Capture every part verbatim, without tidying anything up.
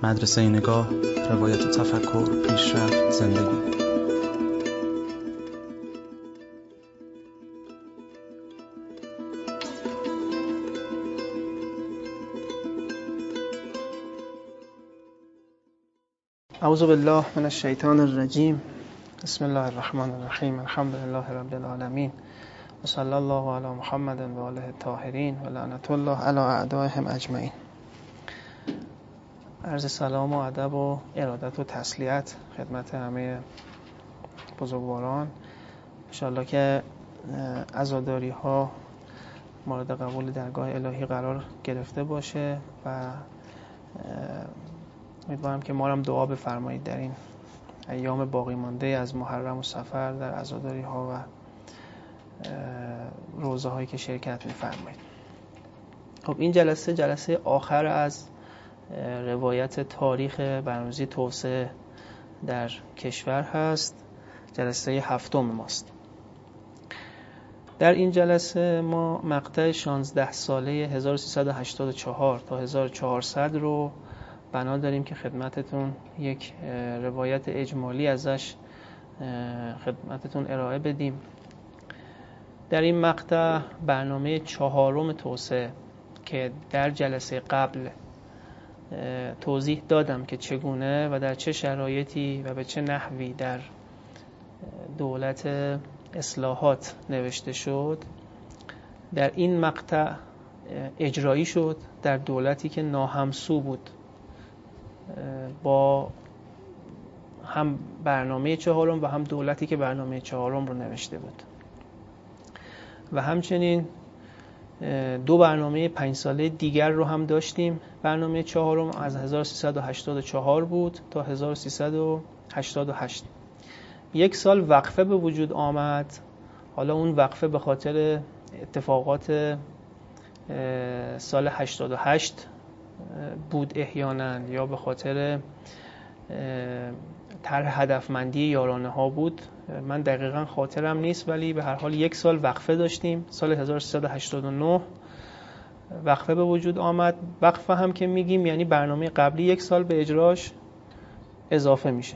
مدرسه نگاه، روایت تفکر، پیشرفت، زندگی. اعوذ بالله من الشیطان الرجیم. بسم الله الرحمن الرحیم. الحمد لله رب العالمین و صلی الله علی محمد و آله الطاهرین و لعنت الله علی اعدائهم اجمعین. عرض سلام و ادب و ارادت و تسلیت خدمت همه بزرگواران. انشاءالله که عزاداری ها مورد قبول درگاه الهی قرار گرفته باشه و امیدوارم که ما را هم دعا بفرمایید در این ایام باقی مانده از محرم و صفر در عزاداری ها و روزه هایی که شرکت می‌فرمایید. خب این جلسه جلسه آخر از روایت تاریخ برنامه‌ریزی توسعه در کشور هست. جلسه هفتم ماست. در این جلسه ما مقطع شانزده ساله هزار و سیصد و هشتاد و چهار تا هزار و چهارصد رو بنا داریم که خدمتتون یک روایت اجمالی ازش خدمتتون ارائه بدیم. در این مقطع برنامه چهارم توسعه که در جلسه قبل توضیح دادم که چگونه و در چه شرایطی و به چه نحوی در دولت اصلاحات نوشته شد، در این مقطع اجرایی شد در دولتی که ناهمسو بود با هم برنامه چهارم و هم دولتی که برنامه چهارم رو نوشته بود. و همچنین دو برنامه پنج ساله دیگر رو هم داشتیم. برنامه چهارم از هزار و سیصد و هشتاد و چهار بود تا هزار و سیصد و هشتاد و هشت. یک سال وقفه به وجود آمد. حالا اون وقفه به خاطر اتفاقات سال هشتاد و هشت بود احیانا، یا به خاطر طرح هدفمندی یارانه ها بود. من دقیقا خاطرم نیست، ولی به هر حال یک سال وقفه داشتیم. سال هزار و سیصد و هشتاد و نه وقفه به وجود آمد. وقفه هم که میگیم یعنی برنامه قبلی یک سال به اجراش اضافه میشه.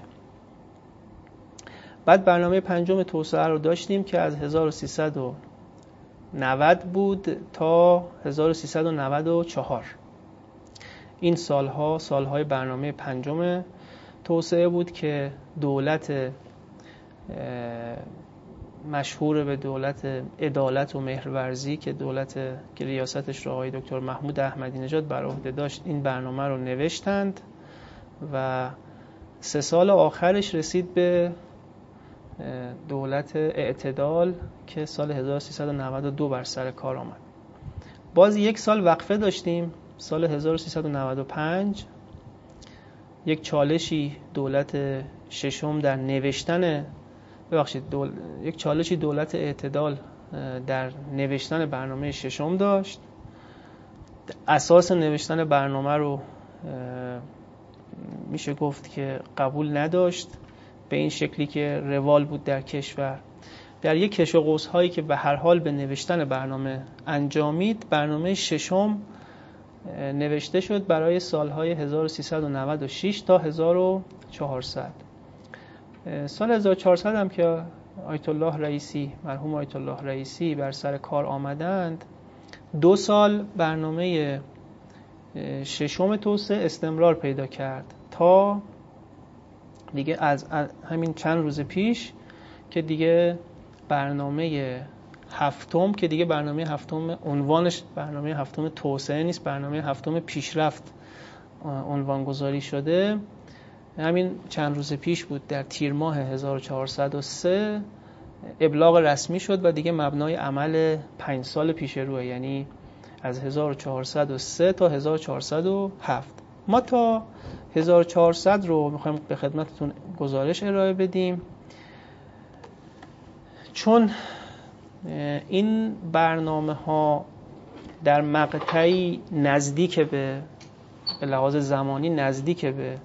بعد برنامه پنجم توسعه رو داشتیم که از هزار و سیصد و نود بود تا هزار و سیصد و نود و چهار. این سالها سالهای برنامه پنجم توسعه بود که دولت مشهور به دولت عدالت و مهرورزی که دولت که ریاستش رو آقای دکتر محمود احمدی نژاد بر عهده داشت این برنامه رو نوشتند و سه سال آخرش رسید به دولت اعتدال که سال هزار و سیصد و نود و دو بر سر کار آمد. باز یک سال وقفه داشتیم. سال هزار و سیصد و نود و پنج یک چالشی دولت ششم در نوشتن ببخشید دول... یک چالشی دولت اعتدال در نوشتن برنامه ششم داشت. اساس نوشتن برنامه رو میشه گفت که قبول نداشت به این شکلی که روال بود در کشور. در یک کش و قوس هایی که به هر حال به نوشتن برنامه انجامید، برنامه ششم نوشته شد برای سالهای هزار و سیصد و نود و شش تا هزار و چهارصد. سال هزار و چهارصد هم که آیت الله رئیسی مرحوم آیت الله رئیسی بر سر کار آمدند، دو سال برنامه ششم توسعه استمرار پیدا کرد تا دیگه از همین چند روز پیش که دیگه برنامه هفتم که دیگه برنامه هفتم عنوانش برنامه هفتم توسعه نیست، برنامه هفتم پیشرفت عنوان گذاری شده. همین چند روز پیش بود در تیر ماه هزار و چهارصد و سه ابلاغ رسمی شد و دیگه مبنای عمل پنج سال پیش روه، یعنی از هزار و چهارصد و سه تا هزار و چهارصد و هفت. ما تا هزار و چهارصد رو میخوایم به خدمتتون گزارش ارائه بدیم، چون این برنامه ها در مقطعی نزدیک به به لحاظ زمانی نزدیک به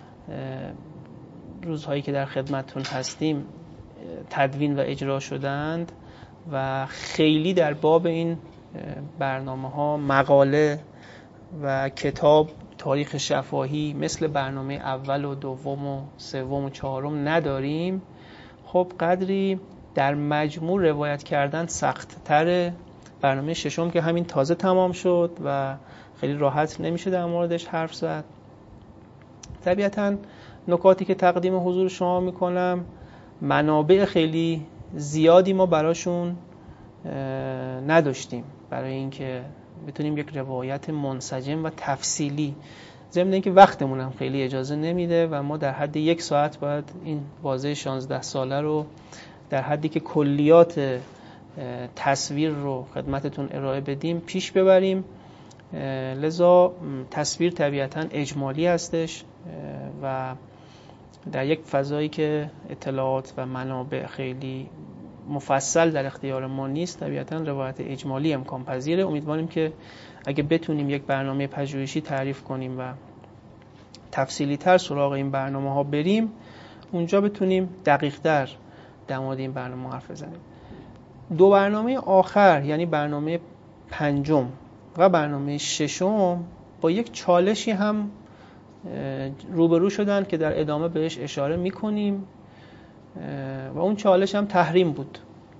روزهایی که در خدمتتون هستیم تدوین و اجرا شدند و خیلی در باب این برنامه ها مقاله و کتاب تاریخ شفاهی مثل برنامه اول و دوم و سوم و چهارم نداریم، خب قدری در مجموع روایت کردن سخت تره. برنامه ششم که همین تازه تمام شد و خیلی راحت نمیشه در موردش حرف زد. طبیعتاً نکاتی که تقدیم حضور شما میکنم، منابع خیلی زیادی ما براشون نداشتیم برای اینکه بتونیم یک روایت منسجم و تفصیلی، ضمن اینکه وقتمون هم خیلی اجازه نمیده و ما در حد یک ساعت باید این بازه شانزده ساله رو در حدی که کلیات تصویر رو خدمتتون ارائه بدیم پیش ببریم. لذا تصویر طبیعتاً اجمالی هستش و در یک فضایی که اطلاعات و منابع خیلی مفصل در اختیار ما نیست، طبیعتاً روایت اجمالی امکان پذیره. امیدواریم که اگه بتونیم یک برنامه پژوهشی تعریف کنیم و تفصیلی تر سراغ این برنامه ها بریم، اونجا بتونیم دقیق تر در مورد این برنامه حرف بزنیم. دو برنامه آخر یعنی برنامه پنجم و برنامه ششم با یک چالشی هم روبرو شدن که در ادامه بهش اشاره میکنیم و اون چالش هم تحریم بود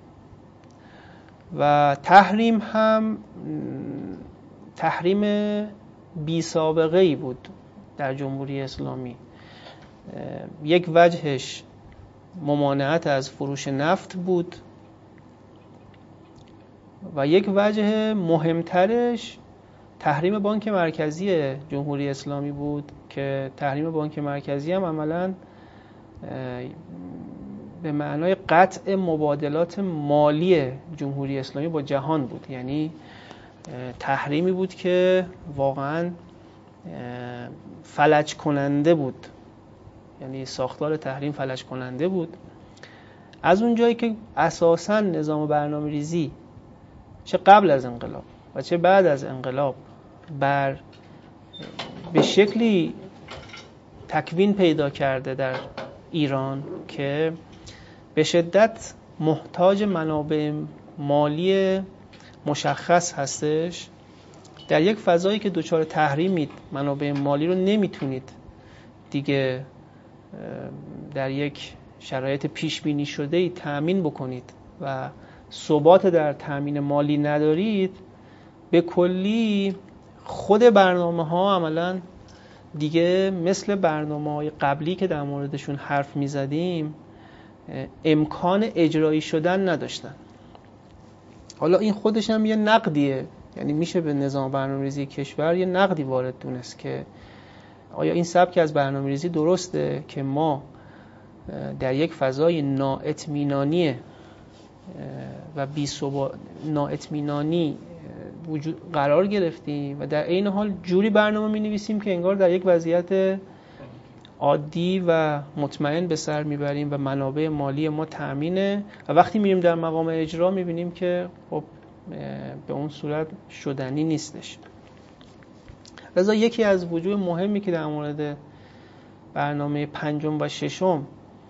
و تحریم هم تحریم بی سابقه ای بود در جمهوری اسلامی. یک وجهش ممانعت از فروش نفت بود و یک وجه مهمترش تحریم بانک مرکزی جمهوری اسلامی بود که تحریم بانک مرکزی هم عملاً به معنای قطع مبادلات مالی جمهوری اسلامی با جهان بود. یعنی تحریمی بود که واقعاً فلج کننده بود، یعنی ساختار تحریم فلج کننده بود. از اون جایی که اساساً نظام برنامه ریزی چه قبل از انقلاب و چه بعد از انقلاب بر به شکلی تکوین پیدا کرده در ایران که به شدت محتاج منابع مالی مشخص هستش، در یک فضایی که دچار تحریمید منابع مالی رو نمیتونید دیگه در یک شرایط پیش بینی شده ای تأمین بکنید و ثبات در تأمین مالی ندارید، به کلی خود برنامه ها عملاً دیگه مثل برنامه های قبلی که در موردشون حرف می زدیم امکان اجرایی شدن نداشتن. حالا این خودش هم یه نقدیه، یعنی میشه به نظام برنامه‌ریزی کشور یه نقدی وارد دونست که آیا این سبک از برنامه‌ریزی درسته که ما در یک فضای نااطمینانی و بی‌ثبات نااطمینانی وجود قرار گرفتیم و در این حال جوری برنامه می‌نویسیم که انگار در یک وضعیت عادی و مطمئن به سر میبریم و منابع مالی ما تأمینه و وقتی میریم در مقام اجرا میبینیم که خب به اون صورت شدنی نیستش. لذا یکی از وجوه مهمی که در مورد برنامه پنجم و ششم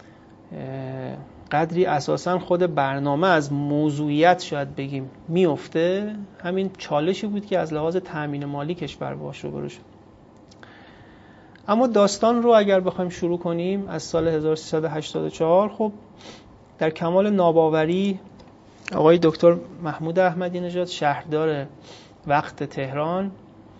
قدری اساساً خود برنامه از موضوعیت شاید بگیم میفته، همین چالشی بود که از لحاظ تأمین مالی کشور باش روبرو شد. اما داستان رو اگر بخوایم شروع کنیم از سال هزار و سیصد و هشتاد و چهار، خب در کمال ناباوری آقای دکتر محمود احمدی نژاد شهردار وقت تهران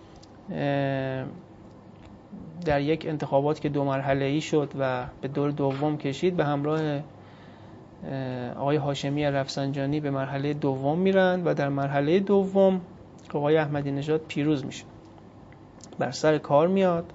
در یک انتخابات که دو مرحله‌ای شد و به دور دوم کشید به همراه آقای هاشمی رفسنجانی به مرحله دوم میرن و در مرحله دوم آقای احمدی نژاد پیروز میشه، بر سر کار میاد.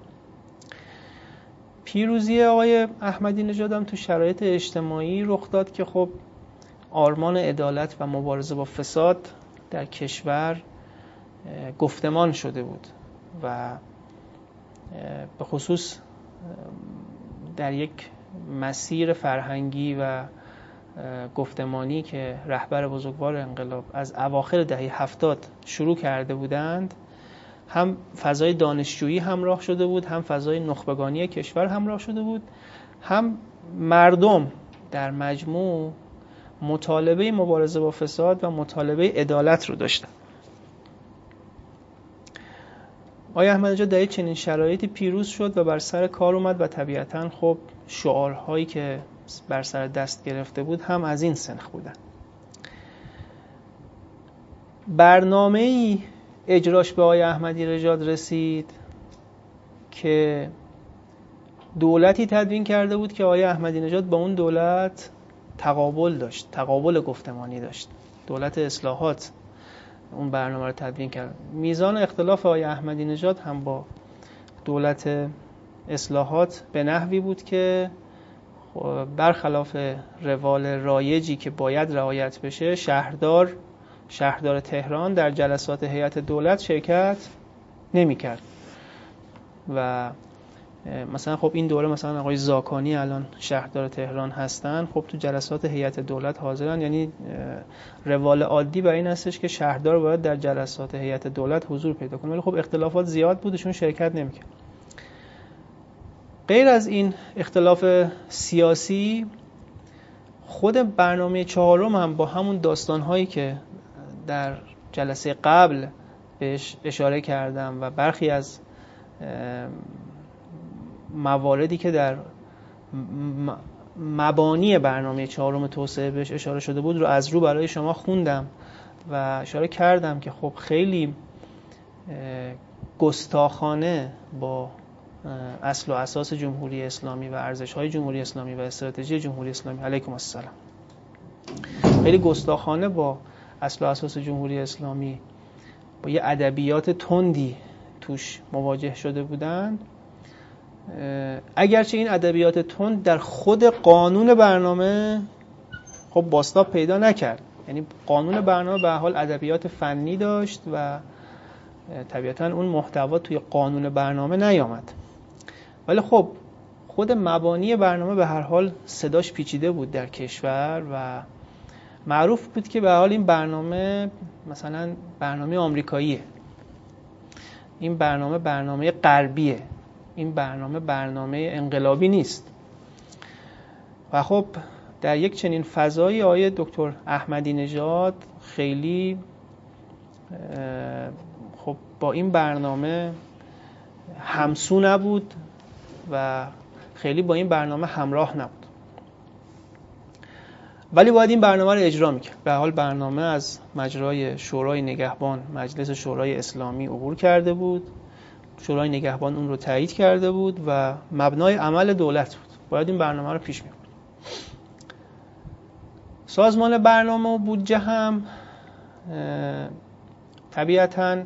پیروزی آقای احمدی نژاد هم تو شرایط اجتماعی رخ داد که خب آرمان عدالت و مبارزه با فساد در کشور گفتمان شده بود و به خصوص در یک مسیر فرهنگی و گفتمانی که رهبر بزرگوار انقلاب از اواخر دهه هفتاد شروع کرده بودند، هم فضای دانشجویی همراه شده بود، هم فضای نخبگانی کشور همراه شده بود، هم مردم در مجموع مطالبه مبارزه با فساد و مطالبه عدالت رو داشتن. آقای احمدی نژاد در چنین شرایطی پیروز شد و بر سر کار اومد و طبیعتاً خب شعارهایی که بر سر دست گرفته بود هم از این سنخ بودن. برنامه‌ای اجراش به آقای احمدی نژاد رسید که دولتی تدوین کرده بود که آقای احمدی نژاد با اون دولت تقابل داشت، تقابل گفتمانی داشت. دولت اصلاحات اون برنامه رو تدوین کرد. میزان اختلاف آقای احمدی نژاد هم با دولت اصلاحات به نحوی بود که برخلاف روال رایجی که باید رعایت بشه، شهردار شهردار تهران در جلسات هیئت دولت شرکت نمی‌کرد. و مثلا خب این دوره مثلا آقای زاکانی الان شهردار تهران هستن، خب تو جلسات هیئت دولت حاضرن. یعنی روال عادی برای این هستش که شهردار باید در جلسات هیئت دولت حضور پیدا کنه، ولی خب اختلافات زیاد بودشون شرکت نمی‌کرد. غیر از این اختلاف سیاسی، خود برنامه چهارم هم با همون داستان‌هایی که در جلسه قبل بهش اشاره کردم و برخی از مواردی که در مبانی برنامه چهارم توسعه بهش اشاره شده بود رو از رو برای شما خوندم و اشاره کردم که خب خیلی گستاخانه با اصل و اساس جمهوری اسلامی و ارزش‌های جمهوری اسلامی و استراتژی جمهوری اسلامی، علیکم السلام، خیلی گستاخانه با اصل و اساس جمهوری اسلامی با یه ادبیات تندی توش مواجه شده بودند. اگرچه این ادبیات تند در خود قانون برنامه خب بازتاب پیدا نکرد، یعنی قانون برنامه به حال ادبیات فنی داشت و طبیعتاً اون محتوا توی قانون برنامه نیامد، ولی خب خود مبانی برنامه به هر حال صداش پیچیده بود در کشور و معروف بود که به حال این برنامه مثلا برنامه آمریکاییه، این برنامه برنامه غربیه، این برنامه برنامه انقلابی نیست. و خب در یک چنین فضایی آقای دکتر احمدی نژاد خیلی خب با این برنامه همسو نبود و خیلی با این برنامه همراه نبود، ولی باید این برنامه رو اجرا میکرد. به حال برنامه از مجرای شورای نگهبان، مجلس شورای اسلامی عبور کرده بود، شورای نگهبان اون رو تایید کرده بود و مبنای عمل دولت بود، باید این برنامه رو پیش میبرد. سازمان برنامه و بودجه هم طبیعتاً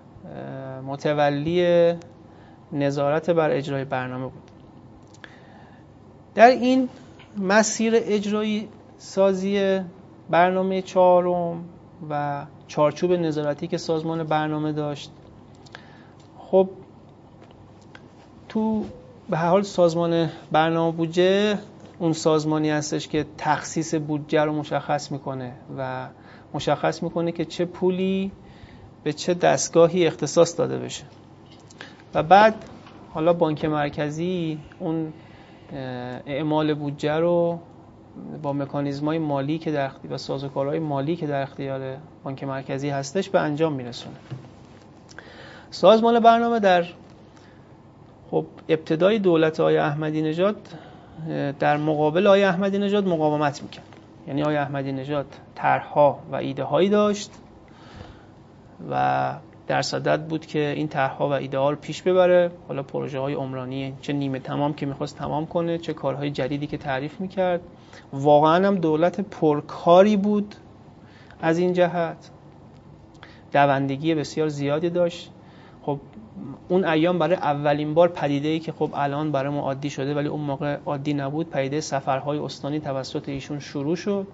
متولی نظارت بر اجرای برنامه بود. در این مسیر اجرایی سازی برنامه چهارم و چارچوب نظارتی که سازمان برنامه داشت، خب تو به هر حال سازمان برنامه بودجه اون سازمانی هستش که تخصیص بودجه رو مشخص میکنه و مشخص میکنه که چه پولی به چه دستگاهی اختصاص داده بشه و بعد حالا بانک مرکزی اون اعمال بودجه رو با مکانیزم‌های مالی که در اختیار و سازوکارهای مالی که در اختیار بانک مرکزی هستش به انجام میرسونه. سازمان برنامه در خب ابتدای دولت آقای احمدی نژاد در مقابل آقای احمدی نژاد مقاومت میکرد، یعنی آقای احمدی نژاد طرح‌ها و ایده هایی داشت و در صدد بود که این طرح‌ها و ایده ها رو پیش ببره، حالا پروژه های عمرانی چه نیمه تمام که میخواست تمام کنه، چه کارهای جدیدی که تعریف میکرد. واقعا هم دولت پرکاری بود، از این جهت دوندگی بسیار زیادی داشت. خب اون ایام برای اولین بار پدیده‌ای که خب الان برای ما عادی شده ولی اون موقع عادی نبود، پدیده سفرهای استانی توسط ایشون شروع شد.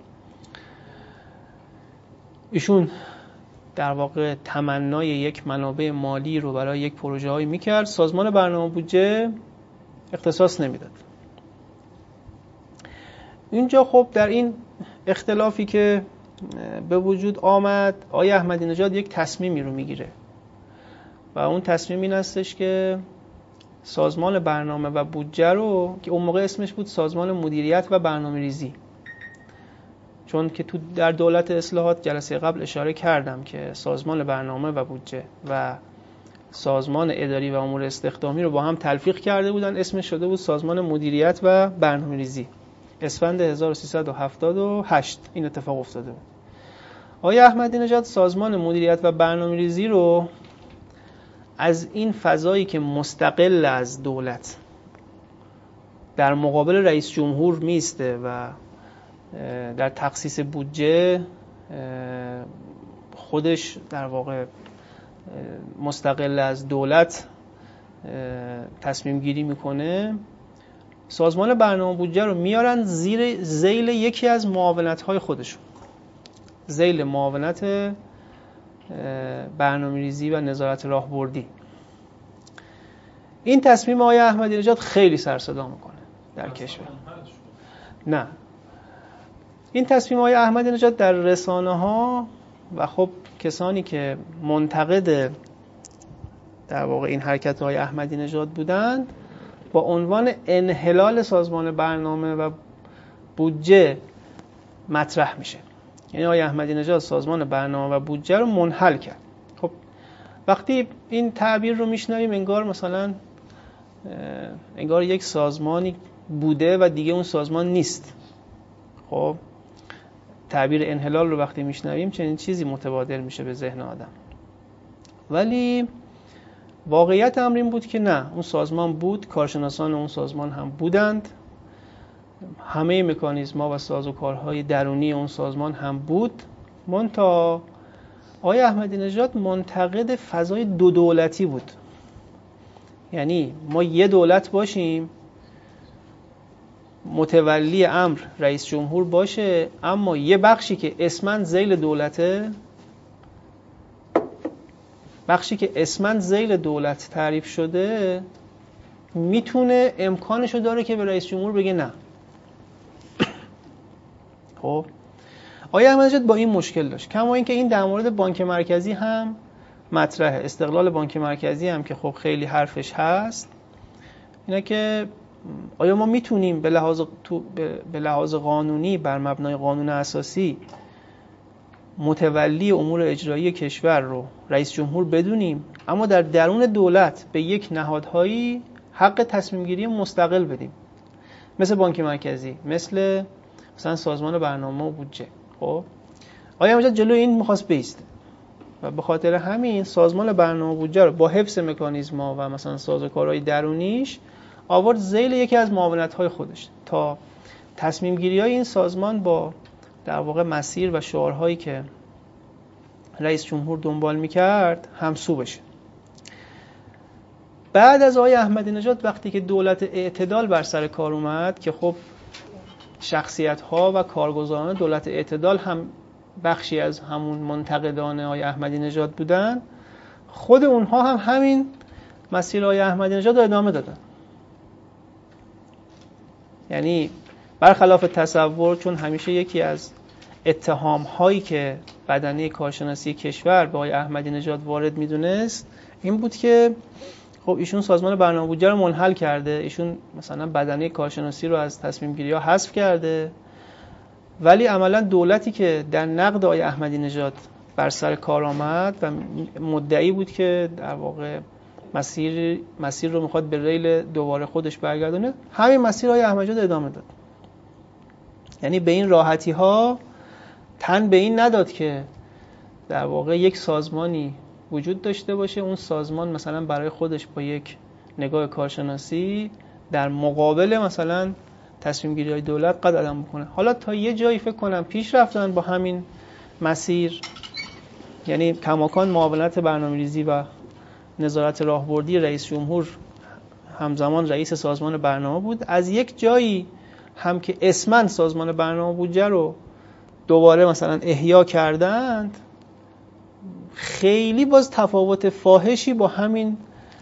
ایشون در واقع تمنای یک منابع مالی رو برای یک پروژه هایی میکرد، سازمان برنامه بودجه اختصاص نمیداد. اینجا خب در این اختلافی که به وجود آمد، آقای احمدی نژاد یک تصمیمی رو میگیره و اون تصمیم این هستش که سازمان برنامه و بودجه رو که اون موقع اسمش بود سازمان مدیریت و برنامه ریزی، چون که تو در دولت اصلاحات جلسه قبل اشاره کردم که سازمان برنامه و بودجه و سازمان اداری و امور استخدامی رو با هم تلفیق کرده بودن. اسمش شده بود سازمان مدیریت و برنامه‌ریزی. اسفند هزار و سیصد و هفتاد و هشت این اتفاق افتاده بود. آقای احمدی نژاد سازمان مدیریت و برنامه‌ریزی رو از این فضایی که مستقل از دولت در مقابل رئیس جمهور میسته و در تخصیص بودجه خودش در واقع مستقل از دولت تصمیم گیری میکنه، سازمان برنامه بودجه رو میارن زیر ذیل یکی از معاونت‌های خودشون، ذیل معاونت برنامه‌ریزی و نظارت راهبردی. این تصمیم آقای احمدی نژاد خیلی سر صدا میکنه در کشور. نه، این تصمیم آقای احمدی نژاد در رسانه‌ها و خب کسانی که منتقد در واقع این حرکت های احمدی نژاد بودند با عنوان انحلال سازمان برنامه و بودجه مطرح میشه. یعنی آقای احمدی نژاد سازمان برنامه و بودجه رو منحل کرد. خب وقتی این تعبیر رو میشنویم انگار مثلا انگار یک سازمانی بوده و دیگه اون سازمان نیست. خب تعبیر انحلال رو وقتی میشنویم چنین چیزی متبادر میشه به ذهن آدم. ولی واقعیت امر این بود که نه، اون سازمان بود، کارشناسان اون سازمان هم بودند، همه مکانیزم‌ها و سازوکارهای درونی اون سازمان هم بود. منتها آقای احمدی نژاد منتقد فضای دو دولتی بود. یعنی ما یه دولت باشیم، متولی امر رئیس جمهور باشه، اما یه بخشی که اسمن ذیل دولته، بخشی که اسمن ذیل دولت تعریف شده میتونه امکانشو داره که به رئیس جمهور بگه نه. خب آقای احمدی نژاد با این مشکل داشت. کما اینکه این در مورد بانک مرکزی هم مطرحه، استقلال بانک مرکزی هم که خب خیلی حرفش هست، اینه که آیا ما میتونیم به لحاظ تو به لحاظ قانونی بر مبنای قانون اساسی متولی امور اجرایی کشور رو رئیس جمهور بدونیم، اما در درون دولت به یک نهادهایی حق تصمیم گیری مستقل بدیم، مثل بانک مرکزی، مثل مثلا سازمان برنامه و بودجه. خب آیا احمدی جلو این می‌خواست بایسته و به خاطر همین سازمان برنامه و بودجه رو با حفظ مکانیزم‌ها و مثلا سازوکارهای درونیش آورد ذیل یکی از معاونت‌های خودش تا تصمیم گیری‌های این سازمان با در واقع مسیر و شعارهایی که رئیس جمهور دنبال می‌کرد همسو بشه. بعد از آقای احمدی نژاد وقتی که دولت اعتدال بر سر کار اومد که خب شخصیت‌ها و کارگزاران دولت اعتدال هم بخشی از همون منتقدان آقای احمدی نژاد بودن، خود اونها هم همین مسیر آقای احمدی نژاد رو ادامه دادن. یعنی برخلاف تصور، چون همیشه یکی از اتهام‌هایی که بدنه کارشناسی کشور به آقای احمدی نژاد وارد می‌دونست این بود که خب ایشون سازمان برنامه بودجه رو منحل کرده، ایشون مثلا بدنه کارشناسی رو از تصمیم گیری‌ها حذف کرده، ولی عملاً دولتی که در نقد آقای احمدی نژاد بر سر کار آمد و مدعی بود که در واقع مسیر مسیر رو میخواد به ریل دوباره خودش برگردونه، همین مسیر آقای احمدی نژاد ادامه داد. یعنی به این راحتی ها تن به این نداد که در واقع یک سازمانی وجود داشته باشه، اون سازمان مثلا برای خودش با یک نگاه کارشناسی در مقابل مثلا تصمیم گیری های دولت قدم بکنه. حالا تا یه جایی فکر کنم پیش رفتن با همین مسیر، یعنی کماکان معاونت برنامه‌ریزی و نظارت راهبردی رئیس جمهور همزمان رئیس سازمان برنامه بود. از یک جایی هم که اسمن سازمان برنامه بودجه رو دوباره مثلا احیا کردند، خیلی باز تفاوت فاحشی با همین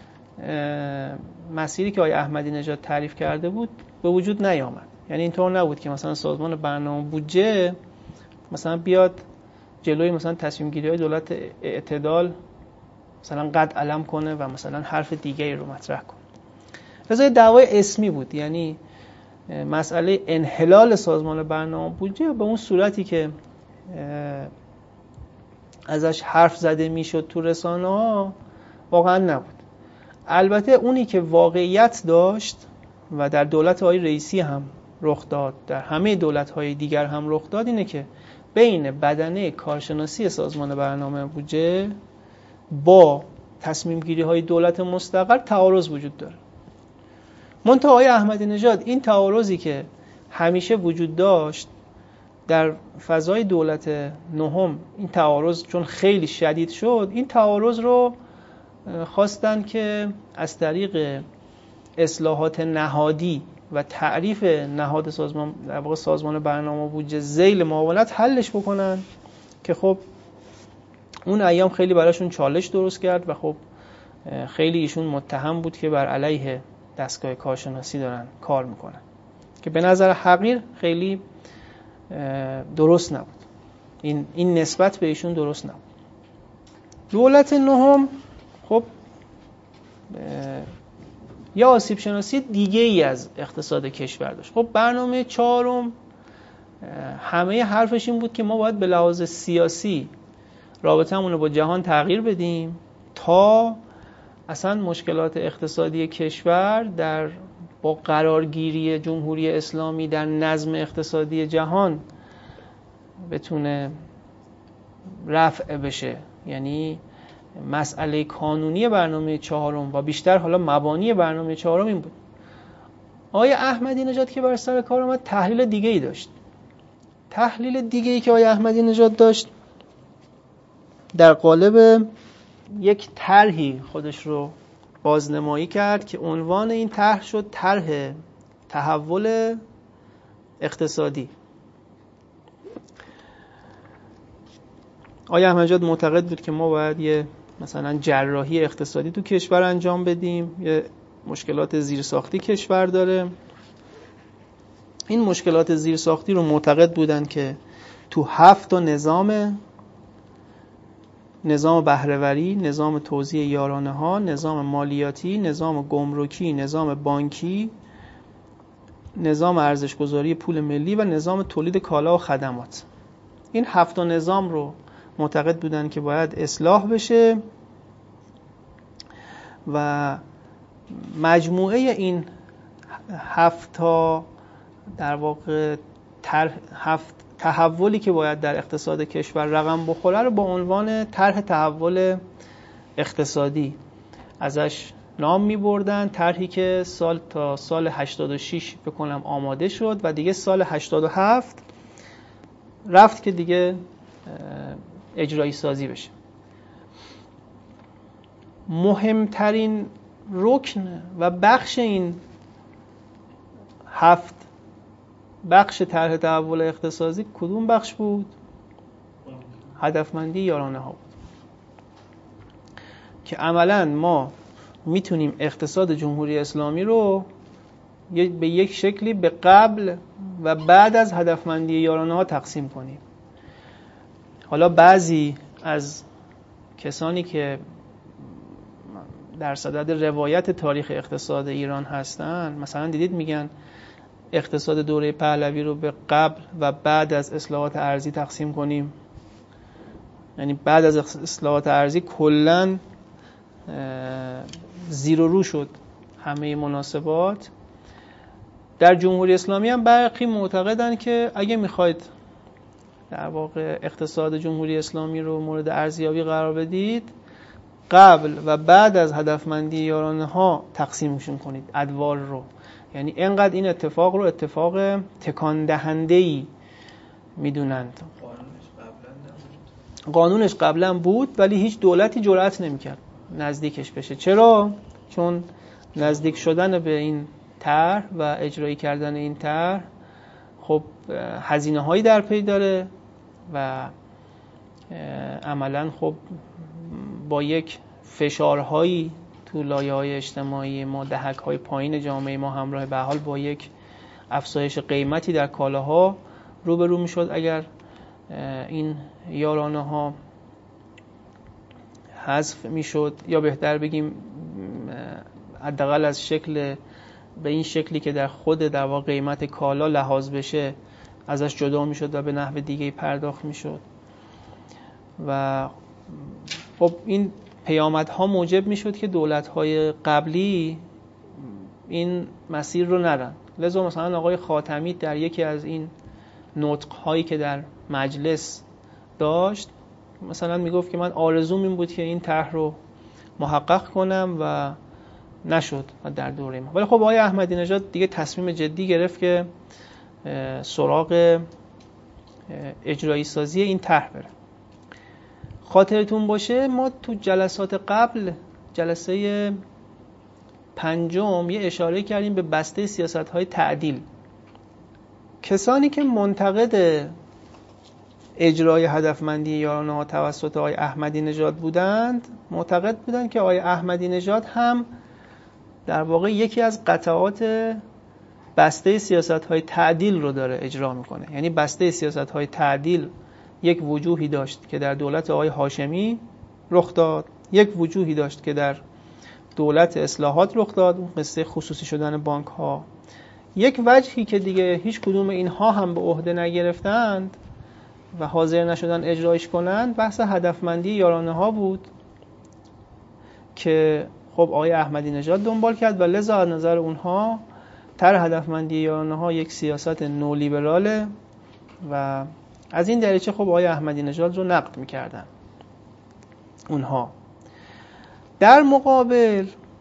مسیری که آقای احمدی نژاد تعریف کرده بود به وجود نیامد. یعنی اینطور نبود که مثلا سازمان برنامه بودجه مثلا بیاد جلوی مثلا تصمیم گیری های دولت اعتدال مثلا قد علم کنه و مثلا حرف دیگری رو مطرح کنه. رضای دعوای اسمی بود. یعنی مسئله انحلال سازمان برنامه بودجه به اون صورتی که ازش حرف زده میشد تو رسانه‌ها واقعا نبود. البته اونی که واقعیت داشت و در دولت آقای رئیسی هم رخ داد، در همه دولت‌های دیگر هم رخ داد، اینه که بین بدنه کارشناسی سازمان برنامه بودجه با تصمیم گیری های دولت مستقر تعارض وجود داره. منتها آقای احمدی نژاد این تعارضی که همیشه وجود داشت در فضای دولت نهم، این تعارض چون خیلی شدید شد، این تعارض رو خواستن که از طریق اصلاحات نهادی و تعریف نهاد سازمان، در واقع سازمان برنامه بودجه ذیل معاونت حلش بکنن که خب اون ایام خیلی براشون چالش درست کرد و خب خیلی ایشون متهم بود که بر علیه دستگاه کارشناسی دارن کار میکنن که به نظر حقیر خیلی درست نبود. این این نسبت به ایشون درست نبود. دولت نهم خب یا آسیب شناسی دیگه ای از اقتصاد کشور داشت. خب برنامه چهارم همه حرفش این بود که ما باید به لحاظ سیاسی رابطه‌مون رو با جهان تغییر بدیم تا اصلا مشکلات اقتصادی کشور در با قرارگیری جمهوری اسلامی در نظم اقتصادی جهان بتونه رفع بشه. یعنی مسئله کانونی برنامه چهارم و بیشتر حالا مبانی برنامه چهارم این بود. آقای احمدی نژاد که بر سر کار اومد تحلیل دیگه ای داشت. تحلیل دیگه ای که آقای احمدی نژاد داشت در قالب یک طرحی خودش رو بازنمایی کرد که عنوان این طرح شد طرح تحول اقتصادی. آقای احمدی نژاد معتقد بود که ما باید یه مثلا جراحی اقتصادی تو کشور انجام بدیم. یه مشکلات زیرساختی کشور داره. این مشکلات زیرساختی رو معتقد بودن که تو هفت تا نظام نظام بهره‌وری، نظام توزیع یارانه‌ها، نظام مالیاتی، نظام گمرکی، نظام بانکی، نظام ارزش‌گذاری پول ملی و نظام تولید کالا و خدمات، این هفت تا نظام رو معتقد بودن که باید اصلاح بشه و مجموعه این هفت تا در واقع طرح هفت تحولی که باید در اقتصاد کشور رقم بخوره رو با عنوان طرح تحول اقتصادی ازش نام می بردن. طرحی که سال تا سال هشتاد و شش بکنم آماده شد و دیگه سال هشتاد و هفت رفت که دیگه اجرایی سازی بشه. مهمترین رکن و بخش این هفت بخش طرح تحول اقتصادی کدوم بخش بود؟ هدفمندی یارانه ها بود که عملاً ما میتونیم اقتصاد جمهوری اسلامی رو به یک شکلی به قبل و بعد از هدفمندی یارانه ها تقسیم کنیم. حالا بعضی از کسانی که در صدد روایت تاریخ اقتصاد ایران هستن مثلا دیدید میگن اقتصاد دوره پهلوی رو به قبل و بعد از اصلاحات ارضی تقسیم کنیم. یعنی بعد از اصلاحات ارضی کلاً زیر و رو شد همه مناسبات. در جمهوری اسلامی هم برخی معتقدن که اگه میخواید در واقع اقتصاد جمهوری اسلامی رو مورد ارزیابی قرار بدید قبل و بعد از هدفمندی یارانه ها تقسیمشون کنید ادوار رو. یعنی اینقدر این اتفاق رو اتفاق تکان دهنده‌ای میدونند. قانونش قبلا بود ولی هیچ دولتی جرأت نمی‌کرد نزدیکش بشه. چرا؟ چون نزدیک شدن به این طرح و اجرایی کردن این طرح خب هزینه‌هایی در پی داره و عملاً خب با یک فشارهایی تو لایه‌های اجتماعی ما، دهک‌های پایین جامعه ما همراه به حال با یک افزایش قیمتی در کالاها روبرو میشد اگر این یارانه‌ها حذف میشد، یا بهتر بگیم حداقل از شکل به این شکلی که در خود در واقع قیمت کالا لحاظ بشه ازش جدا میشد و به نحو دیگه پرداخت میشد. و خب این پیامدها موجب میشد که دولت‌های قبلی این مسیر رو نرن. لذا مثلا آقای خاتمی در یکی از این نطق‌هایی که در مجلس داشت مثلا میگفت که من آرزوم این بود که این طرح رو محقق کنم و نشد در دوره ما. ولی خب آقای احمدی نژاد دیگه تصمیم جدی گرفت که سراغ اجرایی سازی این طرح بره. خاطرتون باشه ما تو جلسات قبل، جلسه پنجم، یه اشاره کردیم به بسته سیاست‌های تعدیل. کسانی که منتقد اجرای هدفمندی یارانه‌ها توسط آقای احمدی نژاد بودند، معتقد بودند که آقای احمدی نژاد هم در واقع یکی از قطعات بسته سیاست‌های تعدیل رو داره اجرا میکنه. یعنی بسته سیاست‌های تعدیل یک وجوهی داشت که در دولت آقای هاشمی رخ داد، یک وجوهی داشت که در دولت اصلاحات رخ داد، اون قصه خصوصی شدن بانک‌ها. یک وجهی که دیگه هیچ کدوم اینها هم به عهده نگرفتند و حاضر نشدن اجرایش کنند، بحث هدفمندی یارانه‌ها بود که خب آقای احمدی نژاد دنبال کرد و لذا از نظر اونها طرح هدفمندی یارانه‌ها یک سیاست نولیبراله و از این دریچه خب آقای احمدی نژاد رو نقد می‌کردن اونها. در مقابل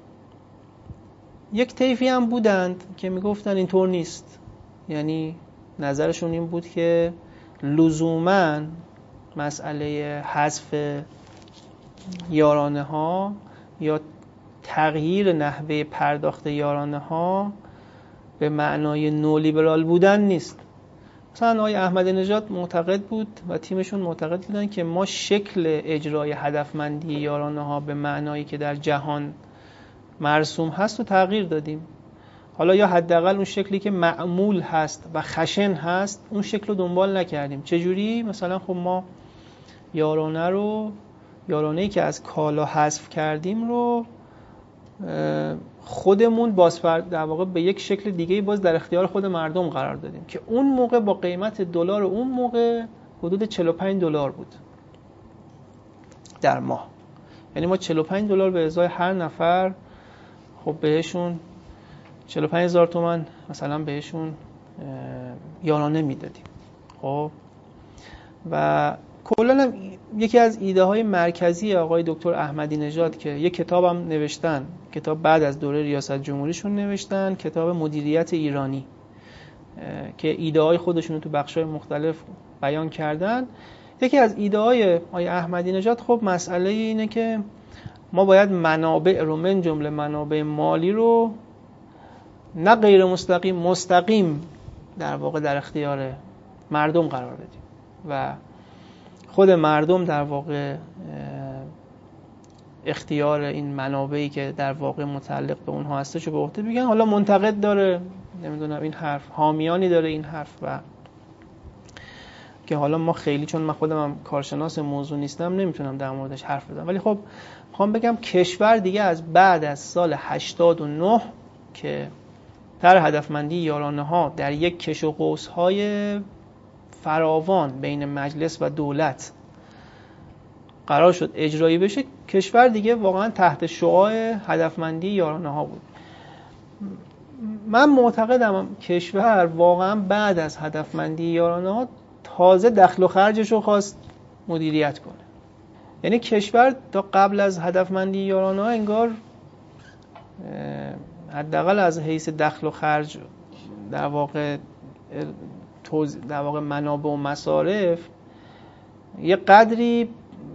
یک طیفی هم بودند که میگفتن اینطور نیست، یعنی نظرشون این بود که لزوماً مسئله حذف یارانه ها یا تغییر نحوه پرداخت یارانه ها به معنای نولیبرال بودن نیست. مثلا آقای احمدی نژاد معتقد بود و تیمشون معتقد بودن که ما شکل اجرای هدفمندی یارانه ها به معنایی که در جهان مرسوم هست و تغییر دادیم. حالا یا حداقل اون شکلی که معمول هست و خشن هست اون شکل رو دنبال نکردیم. چجوری؟ مثلا خب ما یارانه رو یارانه‌ای که از کالا حذف کردیم رو خودمون باز در واقع به یک شکل دیگه باز در اختیار خود مردم قرار دادیم که اون موقع با قیمت دلار اون موقع حدود چهل و پنج دلار بود در ماه. یعنی ما چهل و پنج دلار به ازای هر نفر خب بهشون چهل و پنج هزار تومان مثلا بهشون یارانه میدادیم. خب و کلا یکی از ایده های مرکزی آقای دکتر احمدی نژاد که یک کتابم نوشتن، کتاب بعد از دوره ریاست جمهوریشون نوشتن، کتاب مدیریت ایرانی، که ایده های خودشون رو تو بخش‌های مختلف بیان کردن. یکی از ایده های آقای احمدی نژاد خب مسئله اینه که ما باید منابع رو، من جمله منابع مالی رو، نه غیر مستقیم مستقیم در واقع در اختیار مردم قرار بدیم و خود مردم در واقع اختیار این منابعی که در واقع متعلق به اونها هستش رو به عهده بگیرن. حالا منتقد داره، نمیدونم این حرف، حامیانی داره این حرف و که حالا ما خیلی، چون من خودم هم کارشناس موضوع نیستم، نمیتونم در موردش حرف بزنم. ولی خب میخوام بگم کشور دیگه از بعد از سال هشتاد و نه که طرح هدفمندی یارانه ها در یک کش و قوس های فراوان بین مجلس و دولت قرار شد اجرایی بشه، کشور دیگه واقعا تحت شعاع هدفمندی یارانه ها بود. من معتقدم کشور واقعا بعد از هدفمندی یارانه ها تازه دخل و خرجش رو خواست مدیریت کنه. یعنی کشور تا قبل از هدفمندی یارانه ها انگار حداقل از حیث دخل و خرج در واقع در واقع منابع و مصارف یه قدری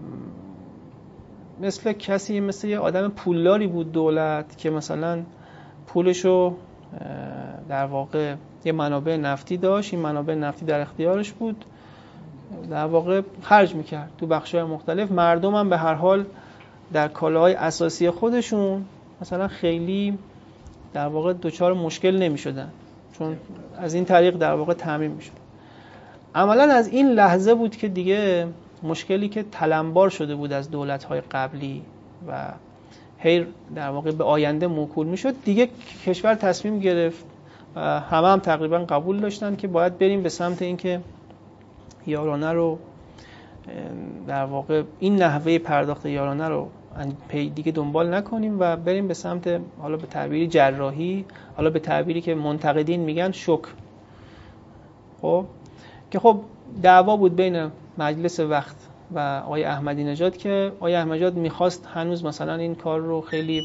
مثل کسی، مثل یه آدم پولداری بود دولت که مثلا پولشو در واقع یه منابع نفتی داشت، این منابع نفتی در اختیارش بود، در واقع خرج میکرد تو بخش‌های مختلف. مردم هم به هر حال در کالاهای اساسی خودشون مثلا خیلی در واقع دچار مشکل نمیشدن، چون از این طریق در واقع تامین میشد. عملاً از این لحظه بود که دیگه مشکلی که تلمبار شده بود از دولت‌های قبلی و هی در واقع به آینده موکول میشد، دیگه کشور تصمیم گرفت و همه هم تقریبا قبول داشتن که باید بریم به سمت اینکه یارانه رو در واقع این نحوه پرداخت یارانه رو پی دیگه دنبال نکنیم و بریم به سمت، حالا به تعبیری جراحی، حالا به تعبیری که منتقدین میگن شوک. خب که خب دعوا بود بین مجلس وقت و آقای احمدی نژاد که آقای احمدی نژاد میخواست هنوز مثلا این کار رو خیلی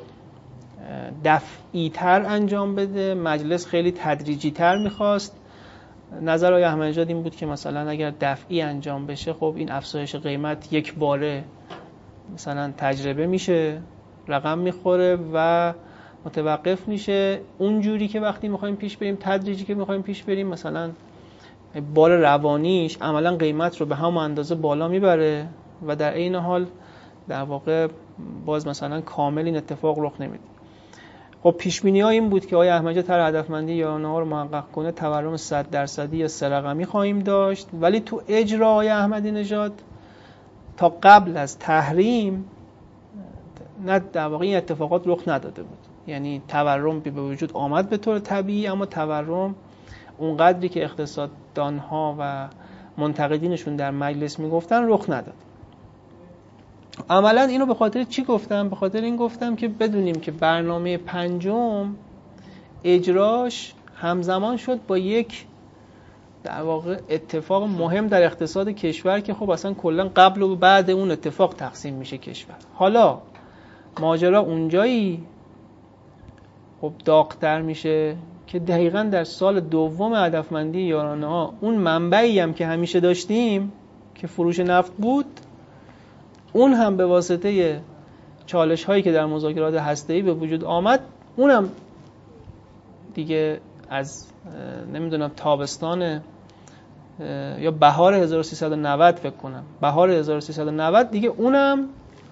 دفعی تر انجام بده، مجلس خیلی تدریجی تر میخواست. نظر آقای احمدی نژاد این بود که مثلا اگر دفعی انجام بشه خب این افزایش قیمت یک باره مثلا تجربه میشه، رقم میخوره و متوقف میشه. اونجوری که وقتی میخوایم پیش بریم، تدریجی که میخوایم پیش بریم، مثلا بار روانیش عملا قیمت رو به همون اندازه بالا میبره و در این حال در واقع باز مثلا کامل این اتفاق رخ نمیده. خب پیش بینی ها این بود که آقای احمدی طرح هدفمندی یارانه ها رو محقق کنه، تورم صد درصدی یا سه رقمی خواهیم داشت. ولی تو اجرا آقای احمدی نژاد تا قبل از تحریم نه در واقع این اتفاقات رخ نداده بود. یعنی تورم به وجود آمد به طور طبیعی، اما تورم اون قدری که اقتصاددانها و منتقدینشون در مجلس میگفتن رخ نداد. عملا اینو به خاطر چی گفتم؟ به خاطر این گفتم که بدونیم که برنامه پنجم اجراش همزمان شد با یک در واقع اتفاق مهم در اقتصاد کشور که خب اصلا کلا قبل و بعد اون اتفاق تقسیم میشه کشور. حالا ماجرا اونجایی خب داغ‌تر میشه که دقیقاً در سال دوم هدفمندی یارانه ها اون منبعی هم که همیشه داشتیم که فروش نفت بود، اون هم به واسطه چالش هایی که در مذاکرات هسته‌ای به وجود آمد، اونم دیگه از نمیدونم تابستان یا بهار هزار و سیصد و نود فکر کنم بهار هزار و سیصد و نود دیگه اونم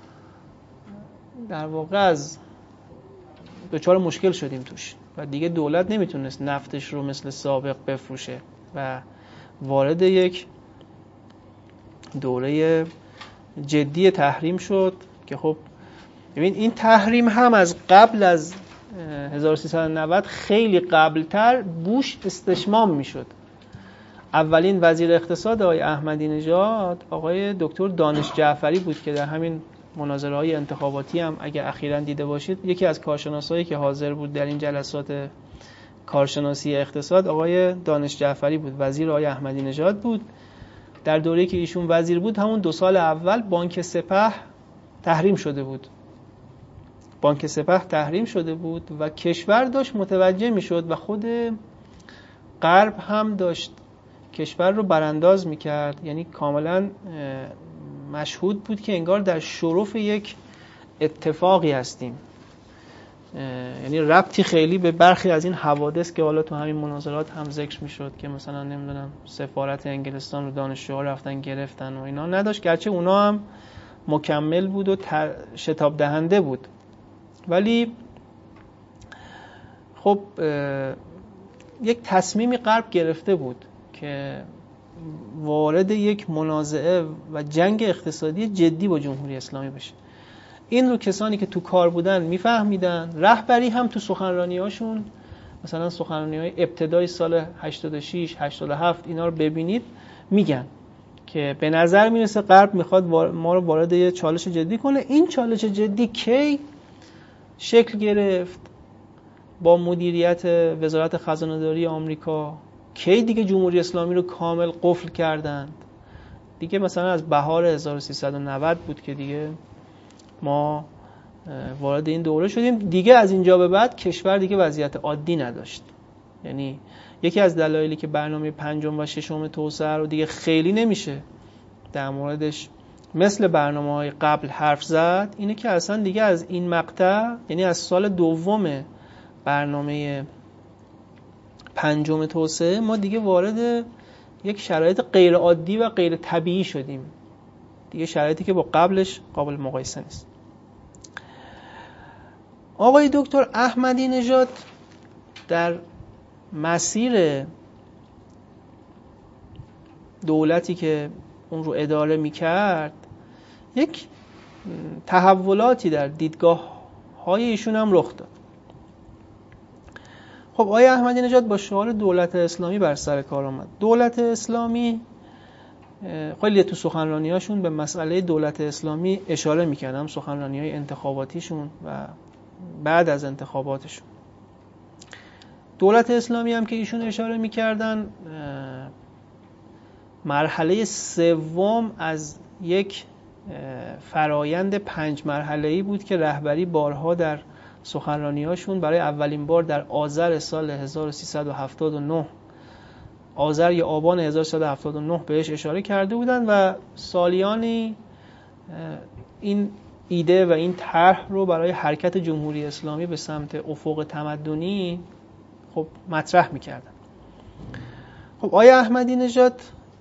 در واقع از دچار مشکل شدیم توش و دیگه دولت نمیتونست نفتش رو مثل سابق بفروشه و وارد یک دوره جدی تحریم شد که خب ببین این تحریم هم از قبل از هزار و سیصد و نود خیلی قبلتر بوش استشمام میشد. اولین وزیر اقتصاد آقای احمدی نژاد آقای دکتر دانش جعفری بود که در همین مناظره‌های انتخاباتی هم اگه اخیراً دیده باشید یکی از کارشناسایی که حاضر بود در این جلسات کارشناسی اقتصاد آقای دانش جعفری بود، وزیر آقای احمدی نژاد بود. در دوره‌ای که ایشون وزیر بود همون دو سال اول بانک سپه تحریم شده بود. بانک سپه تحریم شده بود و کشور داشت متوجه میشد و خود غرب هم داشت کشور رو برانداز میکرد. یعنی کاملا مشهود بود که انگار در شرف یک اتفاقی هستیم. یعنی ربطی خیلی به برخی از این حوادث که حالا تو همین مناظرات هم ذکر میشد که مثلا نمیدونم سفارت انگلستان رو دانشجوها رفتن گرفتن و اینا نداشت، گرچه اونا هم مکمل بود و شتاب دهنده بود. ولی خب یک تصمیمی غرب گرفته بود که وارد یک منازعه و جنگ اقتصادی جدی با جمهوری اسلامی بشه. این رو کسانی که تو کار بودن میفهمیدن، رهبری هم تو سخنرانی‌هاشون مثلا سخنرانی‌های ابتدای سال هشتاد و شش هشتاد و هفت اینا رو ببینید میگن که به نظر میرسه غرب میخواد ما رو وارد یه چالش جدی کنه. این چالش جدی کی شکل گرفت؟ با مدیریت وزارت خزانه‌داری آمریکا. کی دیگه جمهوری اسلامی رو کامل قفل کردند؟ دیگه مثلا از بهار هزار و سیصد و نود بود که دیگه ما وارد این دوره شدیم. دیگه از اینجا به بعد کشور دیگه وضعیت عادی نداشت. یعنی یکی از دلایلی که برنامه پنجم و ششم توسعه رو دیگه خیلی نمیشه در موردش مثل برنامه‌های قبل حرف زد اینه که اصلا دیگه از این مقطع، یعنی از سال دوم برنامه پنجم توسعه، ما دیگه وارد یک شرایط غیر عادی و غیر طبیعی شدیم. دیگه شرایطی که با قبلش قابل مقایسه نیست. آقای دکتر احمدی نژاد در مسیر دولتی که اون رو اداره می‌کرد یک تحولاتی در دیدگاه‌های ایشون هم رخ داد. خب آقای احمدی نژاد با شعار دولت اسلامی بر سر کار آمد. دولت اسلامی خیلی تو سخنرانیاشون به مسئله دولت اسلامی اشاره میکردم، سخنرانی‌های انتخاباتیشون و بعد از انتخاباتشون. دولت اسلامی هم که ایشون اشاره میکردن مرحله سوم از یک فرایند پنج مرحله‌ای بود که رهبری بارها در سخنرانی‌هاشون برای اولین بار در آذر سال هزار و سیصد و هفتاد و نه آذر یا آبان هزار و سیصد و هفتاد و نه بهش اشاره کرده بودن و سالیانی این ایده و این طرح رو برای حرکت جمهوری اسلامی به سمت افق تمدنی خب مطرح می‌کردن. خب آقای احمدی نژاد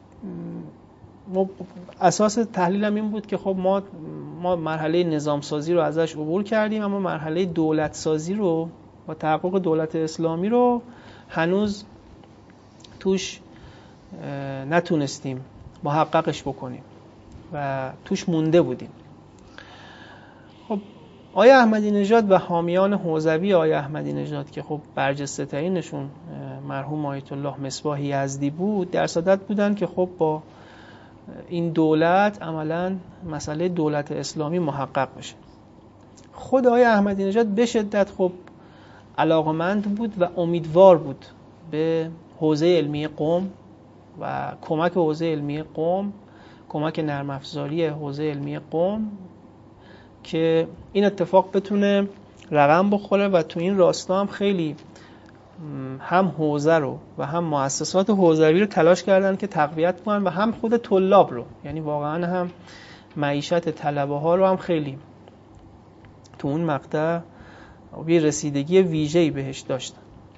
اساس تحلیلم این بود که خب ما ما مرحله نظام سازی رو ازش عبور کردیم، اما مرحله دولت سازی رو و تحقق دولت اسلامی رو هنوز توش نتونستیم محققش بکنیم و توش مونده بودیم. خب آقای احمدی نژاد و حامیان حوزوی آقای احمدی نژاد که خب برجسته ترینشون مرحوم آیت الله مصباح یزدی بود، در صدد بودن که خب با این دولت عملاً مسئله دولت اسلامی محقق بشه. خود آقای احمدی نژاد به شدت خب علاقمند بود و امیدوار بود به حوزه علمی قم و کمک حوزه علمی قم، کمک نرم افزاری حوزه علمی قم که این اتفاق بتونه رقم بخوره و تو این راستا هم خیلی هم حوزه رو و هم مؤسسات حوزوی رو تلاش کردن که تقویت کنن و هم خود طلاب رو، یعنی واقعا هم معیشت طلبه ها رو هم خیلی تو اون مقطع یه رسیدگی ویژه‌ای بهش داشتن.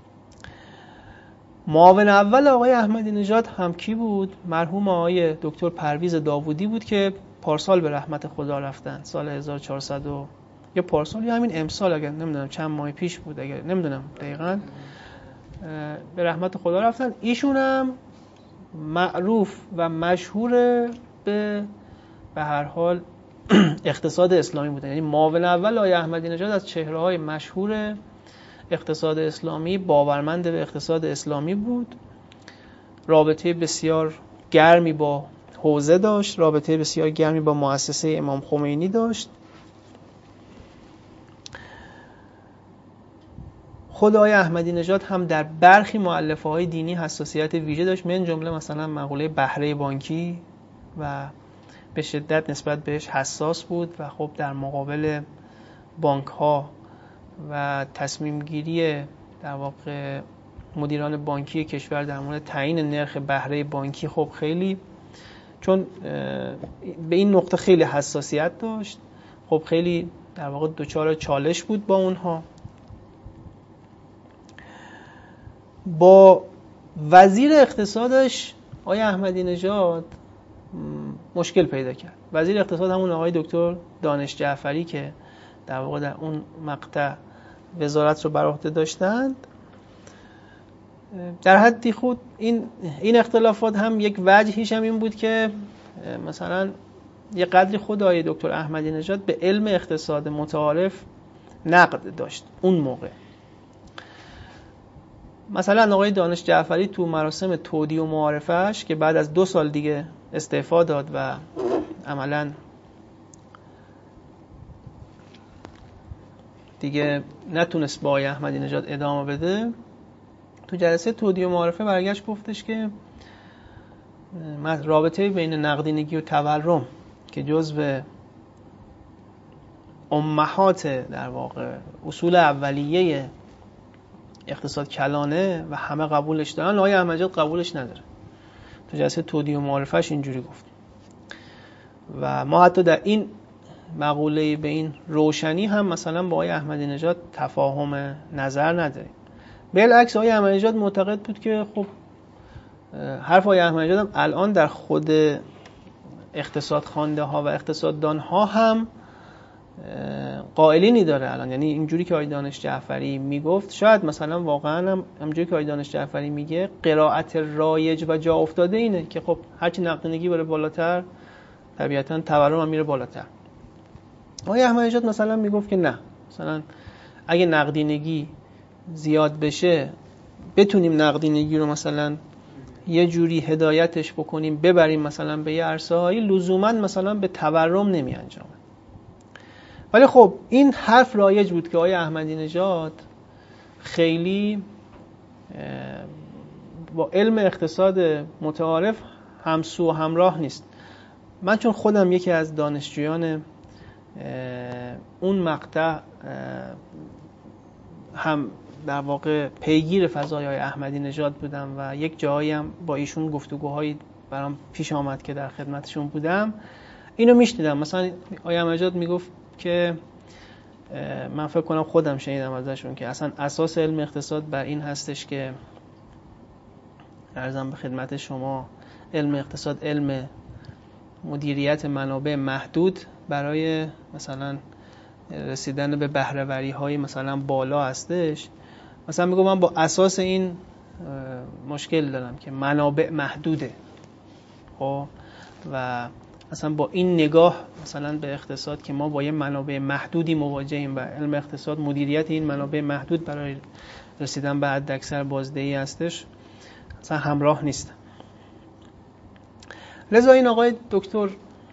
معاون اول آقای احمدی نژاد هم کی بود؟ مرحوم آقای دکتر پرویز داوودی بود که پارسال به رحمت خدا رفتن، سال هزار و چهارصد یا پارسال یا همین امسال، اگر نمیدونم چند ماه پیش بود، اگر نمیدونم دقیقاً، به رحمت خدا رفتن. ایشون هم معروف و مشهور به به هر حال اقتصاد اسلامی بودن، یعنی معاون اول آقای احمدی نژاد از چهره‌های مشهور اقتصاد اسلامی، باورمند به اقتصاد اسلامی بود. رابطه بسیار گرمی با حوزه داشت، رابطه بسیار گرمی با مؤسسه امام خمینی داشت. خود آقای احمدی نژاد هم در برخی مؤلفه‌های دینی حساسیت ویژه داشت، من جمله مثلا مقوله بهره بانکی و به شدت نسبت بهش حساس بود و خب در مقابل بانک‌ها و تصمیم گیری در واقع مدیران بانکی کشور در مورد تعیین نرخ بهره بانکی خب خیلی، چون به این نقطه خیلی حساسیت داشت، خب خیلی در واقع دچار چالش بود با اونها. با وزیر اقتصادش آقای احمدی نژاد مشکل پیدا کرد. وزیر اقتصاد همون آقای دکتر دانش جعفری که در واقع در اون مقطع وزارت رو بر عهده داشتند، در حدی خود این این اختلافات هم یک وجهیش هم این بود که مثلا یه قدری خود آقای دکتر احمدی نژاد به علم اقتصاد متعارف نقد داشت اون موقع. مثلا آقای دانش جعفری تو مراسم تودیع و معارفش که بعد از دو سال دیگه استعفا داد و عملاً دیگه نتونست با آقای احمدی نژاد ادامه بده، تو جلسه تودیع و معارفه برگشت گفتش که رابطه بین نقدینگی و تورم که جزو امهات در واقع اصول اولیه اقتصاد کلانه و همه قبولش دارن، آقای احمدی نژاد قبولش نداره. تو جلسه تودیع و معارفهش اینجوری گفت و ما حتی در این مقوله به این روشنی هم مثلا با آقای احمدی نژاد تفاهم نظر نداریم. بالعکس آقای احمدی نژاد معتقد بود که خب حرف آقای احمدی نژاد هم الان در خود اقتصاد خوانده ها و اقتصاددان ها هم قائلینی داره الان، یعنی اینجوری که آقای دانش جعفری میگفت شاید مثلا واقعا هم همونجوری که آقای دانش جعفری میگه قرائت رایج و جا افتاده اینه که خب هرچی نقدینگی بره بالاتر طبیعتا تورم هم میره بالاتر. آقای احمدی نژاد مثلا میگفت که نه، مثلا اگه نقدینگی زیاد بشه بتونیم نقدینگی رو مثلا یه جوری هدایتش بکنیم ببریم مثلا به یه عرصه هایی، لزوما مثلا به تورم نمی انجامه. ولی خب این حرف رایج بود که آقای احمدی نژاد خیلی با علم اقتصاد متعارف همسو و همراه نیست. من چون خودم یکی از دانشجویان اون مقطع هم در واقع پیگیر فضای آقای احمدی نژاد بودم و یک جایی هم با ایشون گفتگوهایی برام پیش آمد که در خدمتشون بودم، اینو میشنیدم. مثلا آقای احمدی نژاد میگفت که من فکر کنم خودم شنیدم ازشون که اصلا اساس علم اقتصاد بر این هستش که عرضم به خدمت شما علم اقتصاد علم مدیریت منابع محدود برای مثلا رسیدن به بهره‌وری های مثلا بالا هستش. مثلا میگم من با اساس این مشکل دارم که منابع محدوده، خب و مثلا با این نگاه مثلا به اقتصاد که ما با یه منابع محدودی مواجهیم و علم اقتصاد مدیریت این منابع محدود برای رسیدن به حداکثر بازدهی هستش، مثلا همراه نیست. لذا این آقای دکتر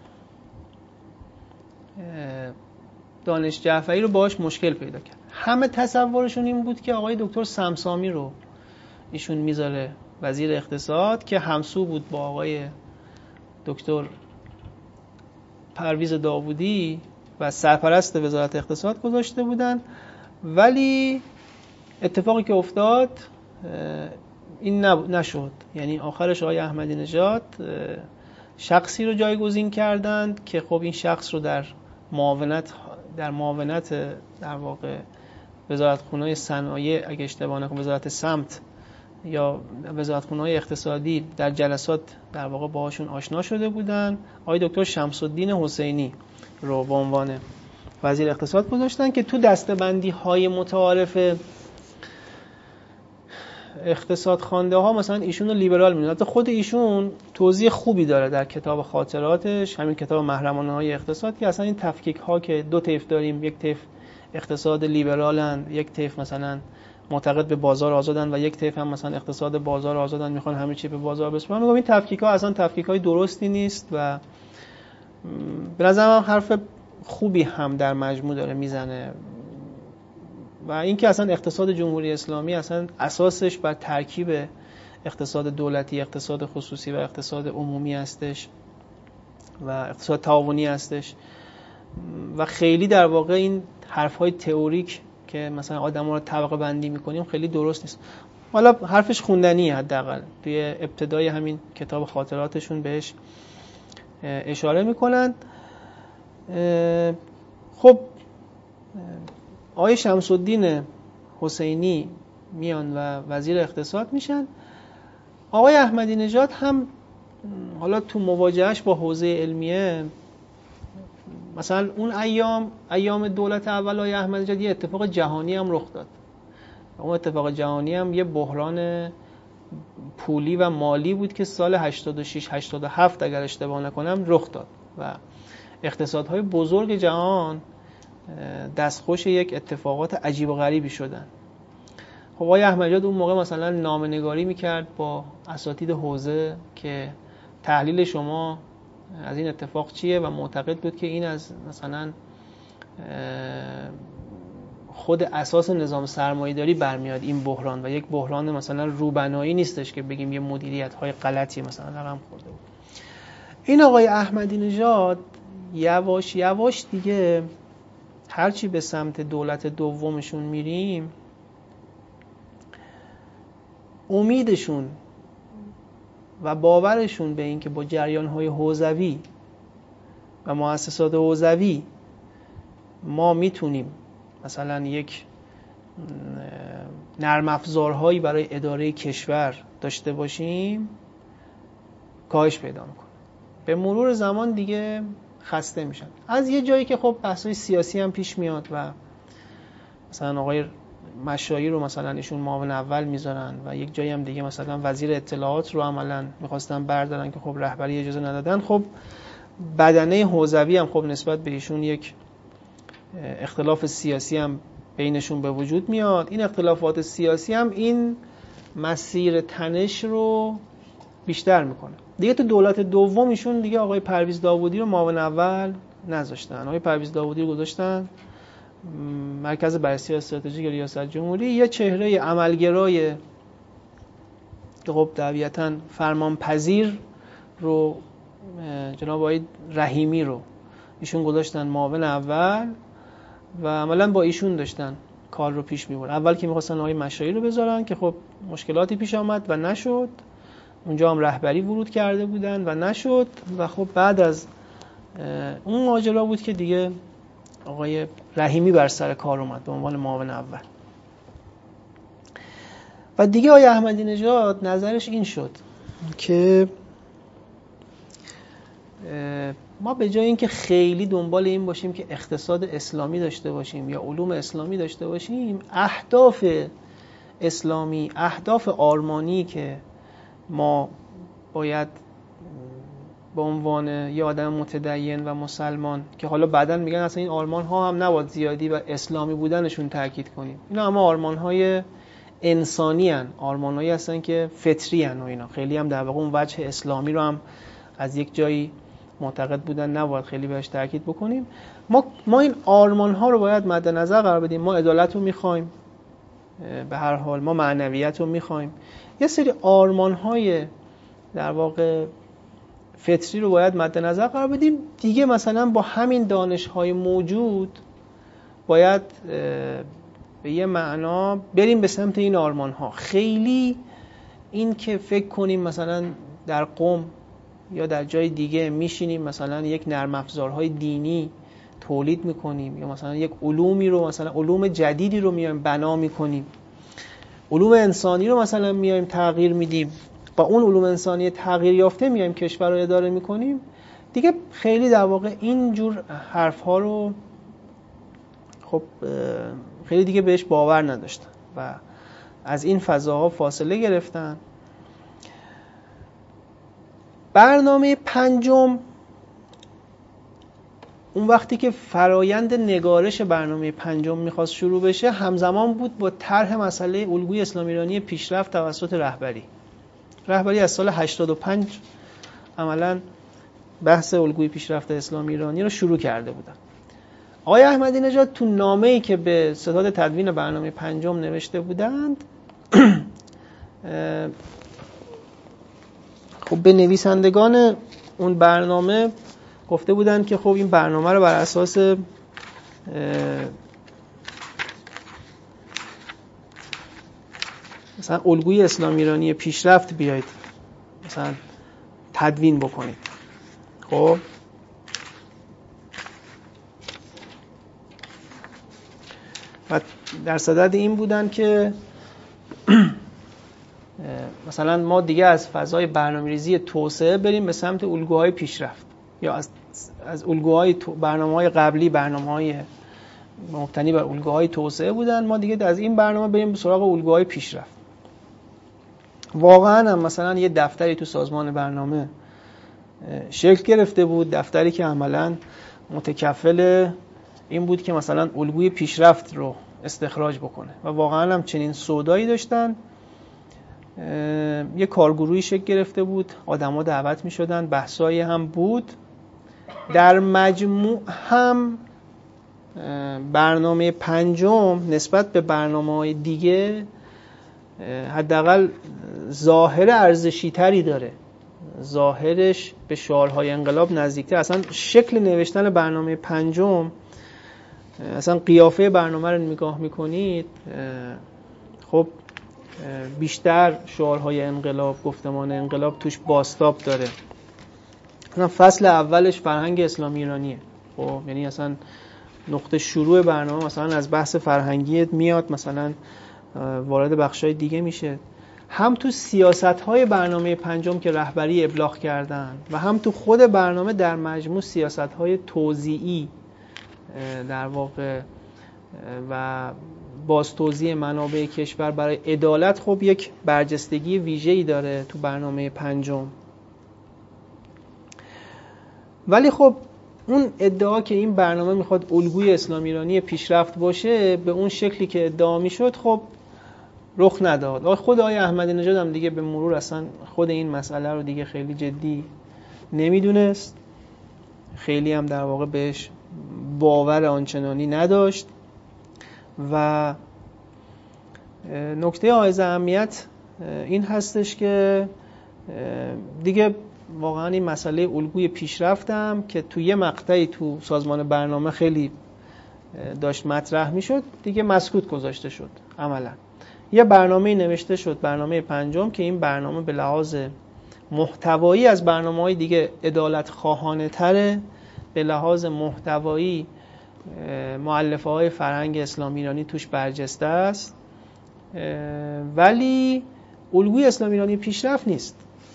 دانش جعفری رو باهاش مشکل پیدا کرد. همه تصورشون این بود که آقای دکتر سمسامی رو ایشون میذاره وزیر اقتصاد که همسو بود با آقای دکتر پرویز داوودی و سرپرست وزارت اقتصاد گذاشته بودن. ولی اتفاقی که افتاد این نشد. یعنی آخرش آقای احمدی نژاد شخصی رو جایگزین کردند که خب این شخص رو در معاونت در معاونت در واقع وزارتخونه‌های صنایع اگه اشتباه نکنم وزارت سمت یا وزارتخونه‌های اقتصادی در جلسات در واقع باهاشون آشنا شده بودن. آقای دکتر شمس الدین حسینی رو به عنوان وزیر اقتصاد گذاشتن که تو دسته‌بندی‌های متعارف اقتصاد خوانده ها مثلا ایشون رو لیبرال می‌دونن. البته خود ایشون توضیح خوبی داره در کتاب خاطراتش، همین کتاب محرمانه های اقتصاد، که اصلا این تفکیک ها که دو طیف داریم، یک طیف اقتصاد لیبرالن، یک طیف مثلا معتقد به بازار آزادن و یک طیف هم مثلا اقتصاد بازار آزادن، میخوان همه چی به بازار بسپارن. میگم این تفکیک ها اصلا تفکیک های درستی نیست و به نظرم حرف خوبی هم در مجموع داره میزنه. و اینکه اصلا اقتصاد جمهوری اسلامی اصلا اساسش بر ترکیب اقتصاد دولتی، اقتصاد خصوصی و اقتصاد عمومی هستش و اقتصاد تعاونی هستش و خیلی در واقع این حرف‌های تئوریک که مثلا آدم‌ها رو طبقه بندی می‌کنیم خیلی درست نیست. حالا حرفش خوندنیه، حداقل توی ابتدای همین کتاب خاطراتشون بهش اشاره می‌کنن. خب آقای شمس الدین حسینی میان و وزیر اقتصاد میشن. آقای احمدی نژاد هم حالا تو مواجهش با حوزه علمیه، مثلا اون ایام ایام دولت اول آقای احمدی نژاد یه اتفاق جهانی هم رخ داد. اون اتفاق جهانی هم یه بحران پولی و مالی بود که سال هشتاد و شش هشتاد و هفت اگر اشتباه نکنم رخ داد و اقتصادهای بزرگ جهان دستخوش یک اتفاقات عجیب و غریبی شدن. خب آقای احمدی نژاد اون موقع مثلا نامه‌نگاری میکرد با اساتید حوزه که تحلیل شما از این اتفاق چیه و معتقد بود که این از مثلا خود اساس نظام سرمایه‌داری برمیاد این بحران و یک بحران مثلا روبنایی نیستش که بگیم یه مدیریت‌های غلطی مثلا رقم خورده بود. این آقای احمدی نژاد یواش یواش دیگه هرچی به سمت دولت دومشون میریم، امیدشون و باورشون به این که با جریان‌های حوزوی و مؤسسات حوزوی ما میتونیم مثلا یک نرم افزارهایی برای اداره کشور داشته باشیم کاهش پیدا میکنه. به مرور زمان دیگه خسته میشن. از یه جایی که خب بحثای سیاسی هم پیش میاد و مثلا آقای مشایی رو مثلا ایشون معاون اول میذارن و یک جایی هم دیگه مثلا وزیر اطلاعات رو عملاً میخواستن بردارن که خب رهبری اجازه ندادن. خب بدنه حوزوی هم خب نسبت به ایشون یک اختلاف سیاسی هم بینشون به وجود میاد. این اختلافات سیاسی هم این مسیر تنش رو بیشتر میکنه. دیگه تو دولت دوم ایشون دیگه آقای پرویز داوودی رو معاون اول نذاشتن. آقای پرویز داوودی رو گذاشتن مرکز بررسی استراتژیک ریاست جمهوری، یه چهره عملگرای که خب طبیعتاً فرمانپذیر رو جناب آقای رحیمی رو ایشون گذاشتن معاون اول و عملاً با ایشون داشتن کار رو پیش میبرن. اول که می‌خواستن آقای مشایی رو بذارن که خب مشکلاتی پیش آمد و نشد، اونجا هم رهبری ورود کرده بودن و نشد و خب بعد از اون ماجرا بود که دیگه آقای رحیمی بر سر کار اومد به عنوان معاون اول. و دیگه آقای احمدی نژاد نظرش این شد که ما به جای اینکه خیلی دنبال این باشیم که اقتصاد اسلامی داشته باشیم یا علوم اسلامی داشته باشیم، اهداف اسلامی، اهداف آرمانی که ما باید به عنوان یه آدم متدین و مسلمان که حالا بعداً میگن اصلا این آرمان ها هم نباید زیادی و اسلامی بودنشون تاکید کنیم، اینا اما آرمان های انسانی هن، آرمان هایی هستن که فطری هن و اینا خیلی هم در واقع اون وجه اسلامی رو هم از یک جایی معتقد بودن نباید خیلی بهش تاکید بکنیم. ما ما این آرمان ها رو باید مد نظر قرار بدیم. ما عدالت رو میخوایم، به هر حال ما معنویت رو میخوایم، یه سری آرمان های در واقع فطری رو باید مد نظر قرار بدیم. دیگه مثلا با همین دانش های موجود باید به یه معنا بریم به سمت این آرمان ها. خیلی این که فکر کنیم مثلا در قم یا در جای دیگه میشینیم مثلا یک نرم افزارهای دینی تولید میکنیم یا مثلا یک علومی رو مثلا علوم جدیدی رو میایم بنا میکنیم، علوم انسانی رو مثلا میایم تغییر میدیم، با اون علوم انسانی تغییر یافته میایم کشور رو اداره میکنیم، دیگه خیلی در واقع اینجور حرف ها رو خب خیلی دیگه بهش باور نداشتن و از این فضاها فاصله گرفتن. برنامه پنجم اون وقتی که فرایند نگارش برنامه پنجم میخواست شروع بشه همزمان بود با طرح مسئله الگوی اسلام ایرانی پیشرفت توسط رهبری. رهبری از سال هشتاد و پنج عملاً بحث الگوی پیشرفت اسلام ایرانی رو شروع کرده بودن. آقای احمدی نژاد تو نامه‌ای که به ستاد تدوین برنامه پنجم نوشته بودند خب به نویسندگان اون برنامه گفته بودند که خب این برنامه رو بر اساس مثلا الگوی اسلام ایرانی پیشرفت بیایید مثلا تدوین بکنید. خب و در صدد این بودن که مثلا ما دیگه از فضای برنامه‌ریزی توسعه بریم به سمت الگوهای پیشرفت یا از از الگوهای برنامه‌های قبلی برنامه‌های مبتنی بر الگوهای توسعه بودن، ما دیگه از این برنامه بریم به سراغ الگوهای پیشرفت. واقعا هم مثلا یه دفتری تو سازمان برنامه شکل گرفته بود، دفتری که عملاً متکفل این بود که مثلا الگوی پیشرفت رو استخراج بکنه و واقعا هم چنین سودایی داشتن. یه کارگروهی شکل گرفته بود، آدما دعوت می شدن، بحثایی هم بود. در مجموع هم برنامه پنجم نسبت به برنامه‌های دیگه حداقل ظاهر ارزشی تری داره، ظاهرش به شعارهای انقلاب نزدیکتر. اصلا شکل نوشتن برنامه پنجم، اصلا قیافه برنامه رو نگاه میکنید خب بیشتر شعارهای انقلاب، گفتمان انقلاب توش بازتاب داره. اصلا فصل اولش فرهنگ اسلامی ایرانیه، خب یعنی اصلا نقطه شروع برنامه مثلا از بحث فرهنگی میاد، مثلا وارد بخشای دیگه میشه. هم تو سیاست‌های برنامه پنجم که رهبری ابلاغ کردن و هم تو خود برنامه در مجموع سیاست‌های توزیعی در واقع و باز توزیع منابع کشور برای عدالت خب یک برجستگی ویژه‌ای داره تو برنامه پنجم. ولی خب اون ادعا که این برنامه میخواد الگوی اسلام ایرانی پیشرفت باشه به اون شکلی که ادعا میشد، خب رخ نداد. خود آقای احمدی نژاد هم دیگه به مرور اصلا خود این مسئله رو دیگه خیلی جدی نمیدونست، خیلی هم در واقع بهش باور آنچنانی نداشت و نکته حائز اهمیت این هستش که دیگه واقعا این مسئله الگوی پیشرفتم که تو یه مقطعی تو سازمان برنامه خیلی داشت مطرح میشد دیگه مسکوت گذاشته شد. عملا یه برنامه نوشته شد، برنامه پنجم، که این برنامه به لحاظ محتوایی از برنامه‌های دیگه عدالت خواهانه تره، به لحاظ محتوایی مؤلفه‌های فرهنگ اسلام ایرانی توش برجسته است، ولی الگوی اسلام ایرانی پیشرفت نیست.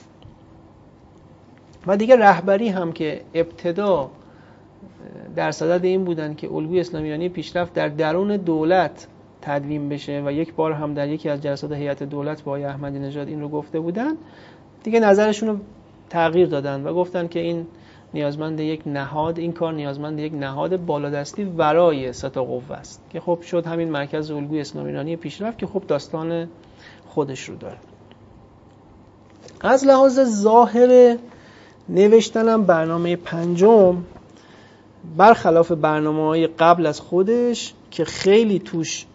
و دیگه رهبری هم که ابتدا در صدد این بودن که الگوی اسلام ایرانی پیشرفت در درون دولت تدوین بشه و یک بار هم در یکی از جلسات هیئت دولت با آقای احمدی نژاد این رو گفته بودن، دیگه نظرشون رو تغییر دادن و گفتن که این نیازمند یک نهاد، این کار نیازمند یک نهاد بالادستی ورای سه تا قوه است که خب شد همین مرکز الگوی اسلام ایرانی پیشرفت که خب داستان خودش رو داره. از لحاظ ظاهر نوشتنم برنامه پنجم برخلاف برنامه‌های قبل از خودش که خیلی توش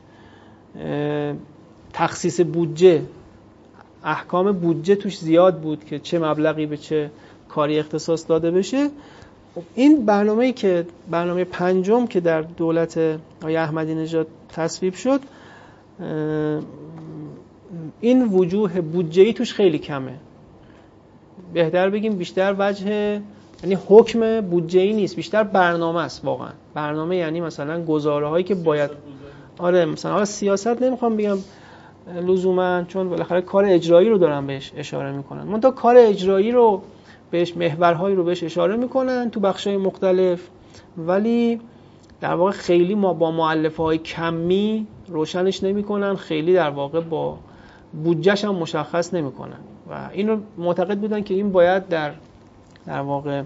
تخصیص بودجه، احکام بودجه توش زیاد بود که چه مبلغی به چه کاری اختصاص داده بشه، این برنامه‌ای که برنامه پنجم که در دولت آقای احمدی نژاد تصویب شد، این وجوه بودجه‌ای توش خیلی کمه. بهتر بگیم بیشتر وجه، یعنی حکم بودجه‌ای نیست، بیشتر برنامه است. واقعا برنامه یعنی مثلا گزاره‌هایی که باید، آره مثلا حالا سیاست نمیخوام بگم لزوما، چون بالاخره کار اجرایی رو دارن بهش اشاره میکنن، منتها کار اجرایی رو بهش، محورهایی رو بهش اشاره میکنن تو بخش‌های مختلف، ولی در واقع خیلی ما با مؤلفه‌های کمی روشنش نمیکنن، خیلی در واقع با بودجهش هم مشخص نمیکنن و این رو معتقد بودن که این باید در در واقع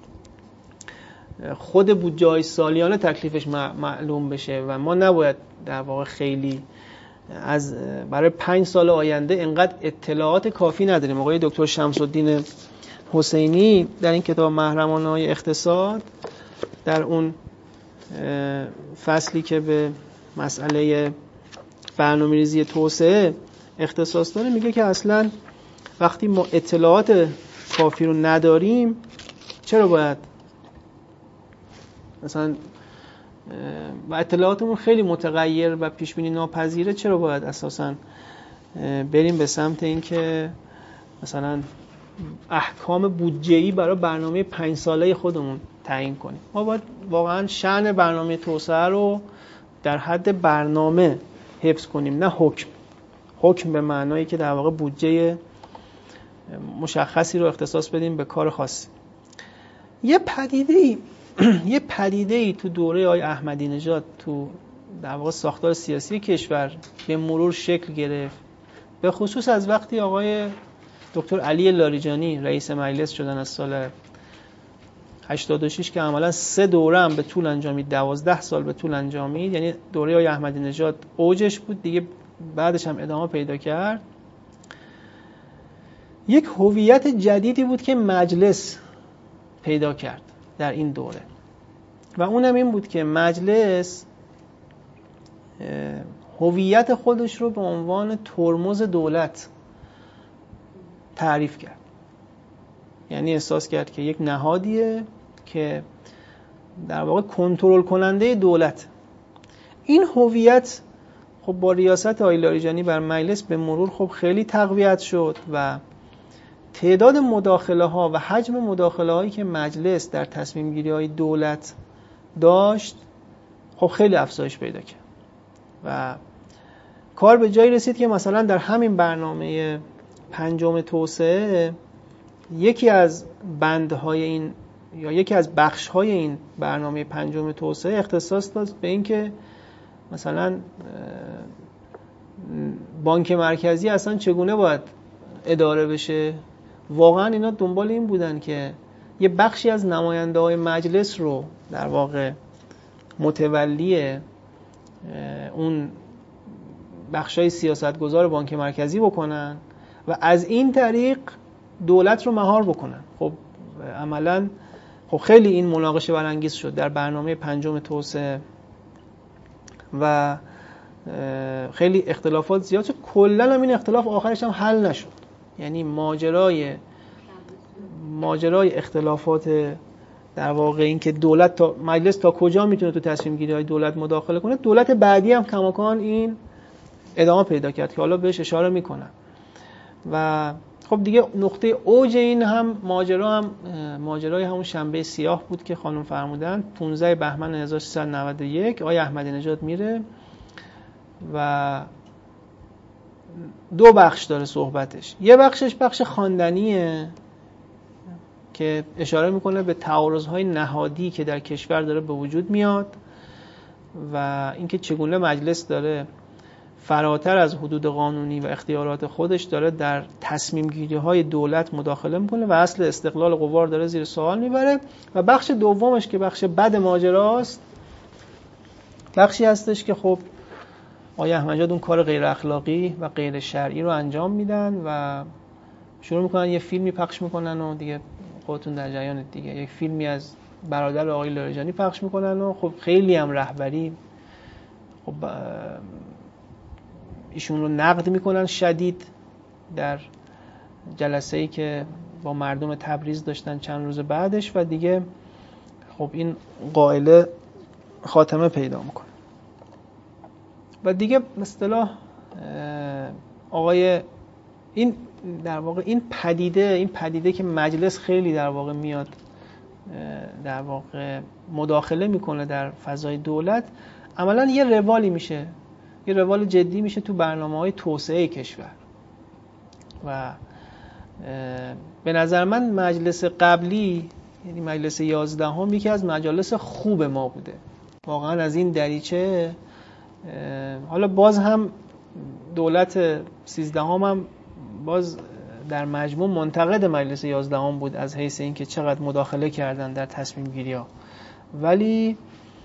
خود بودجه‌های سالیانه تکلیفش معلوم بشه و ما نباید در واقع خیلی از برای پنج سال آینده انقدر اطلاعات کافی نداریم. آقای دکتر شمس الدین حسینی در این کتاب محرمانه‌های اقتصاد، در اون فصلی که به مسئله برنامه‌ریزی توسعه اختصاص داره، میگه که اصلا وقتی ما اطلاعات کافی رو نداریم چرا باید مثلا و اطلاعاتمون خیلی متغیر و پیش بینی ناپذیره، چرا باید اساساً بریم به سمت این که مثلا احکام بودجه‌ای برای برنامه پنج ساله خودمون تعیین کنیم؟ ما باید واقعاً شأن برنامه توسعه رو در حد برنامه حفظ کنیم، نه حکم. حکم به معنایی که در واقع بودجه مشخصی رو اختصاص بدیم به کار خاصی. یه پدیده‌ای یه پدیده‌ای تو دوره آقای احمدی نژاد تو در واقع ساختار سیاسی کشور به مرور شکل گرفت، به خصوص از وقتی آقای دکتر علی لاریجانی رئیس مجلس شدن از سال هشتاد و شش که عملا سه دوره هم به طول انجامید، دوازده سال به طول انجامید، یعنی دوره آقای احمدی نژاد اوجش بود دیگه، بعدش هم ادامه پیدا کرد. یک هویت جدیدی بود که مجلس پیدا کرد در این دوره و اونم این بود که مجلس هویت خودش رو به عنوان ترمز دولت تعریف کرد. یعنی احساس کرد که یک نهادیه که در واقع کنترل کننده دولت. این هویت خب با ریاست آقای لاریجانی بر مجلس به مرور خب خیلی تقویت شد و تعداد مداخله ها و حجم مداخله هایی که مجلس در تصمیم گیری های دولت داشت خب خیلی افزایش پیدا کرد و کار به جایی رسید که مثلا در همین برنامه پنجم توسعه یکی از بندهای این یا یکی از بخش‌های این برنامه پنجم توسعه اختصاص داد به این که مثلا بانک مرکزی اصلا چگونه باید اداره بشه. واقعا اینا دنبال این بودن که یه بخشی از نماینده‌های مجلس رو در واقع متولی اون بخشای سیاستگزار بانک مرکزی بکنن و از این طریق دولت رو مهار بکنن. خب عملاً خب خیلی این مناقشه برانگیز شد در برنامه پنجم توسعه و خیلی اختلافات زیاد شد. کلاً هم این اختلاف آخرش هم حل نشد. یعنی ماجرای ماجرای اختلافات در واقع این که دولت تا مجلس تا کجا میتونه تو تصمیم گیری های دولت مداخله کنه، دولت بعدی هم کماکان این ادامه پیدا کرد که حالا بهش اشاره میکنم. و خب دیگه نقطه اوج این هم ماجرا هم ماجرای همون شنبه سیاه بود که خانم فرمودن پانزده بهمن هزار و سیصد و نود و یک آقای احمدی نژاد میره و دو بخش داره صحبتش. یه بخشش بخش خواندنیه که اشاره میکنه به تعارض‌های نهادی که در کشور داره به وجود میاد و اینکه چگونه مجلس داره فراتر از حدود قانونی و اختیارات خودش داره در تصمیم گیری های دولت مداخله میکنه و اصل استقلال قوا داره زیر سوال میبره. و بخش دومش که بخش بد ماجراست، بخشی هستش که خب آقای احمدی نژاد اون کار غیر اخلاقی و غیر شرعی رو انجام میدن و شروع میکنن یه فیلمی پخش میکنن و دیگه خودتون در جریان دیگه، یک فیلمی از برادر آقای لاریجانی پخش میکنن و خب خیلی هم رهبری خب ایشون رو نقد میکنن شدید در جلسه‌ای که با مردم تبریز داشتن چند روز بعدش و دیگه خب این قائله خاتمه پیدا میکنه و دیگه به اصطلاح آقای این در واقع این پدیده این پدیده که مجلس خیلی در واقع میاد در واقع مداخله میکنه در فضای دولت، عملاً یه روالی میشه، یه روال جدی میشه تو برنامه‌های توسعه کشور. و به نظر من مجلس قبلی یعنی مجلس یازدهم یکی از مجالس خوب ما بوده واقعا. از این دریچه حالا باز هم دولت سیزدهم هم باز در مجموع منتقد مجلس یازدهم بود از حیث اینکه چقدر مداخله کردن در تصمیم گیری ها، ولی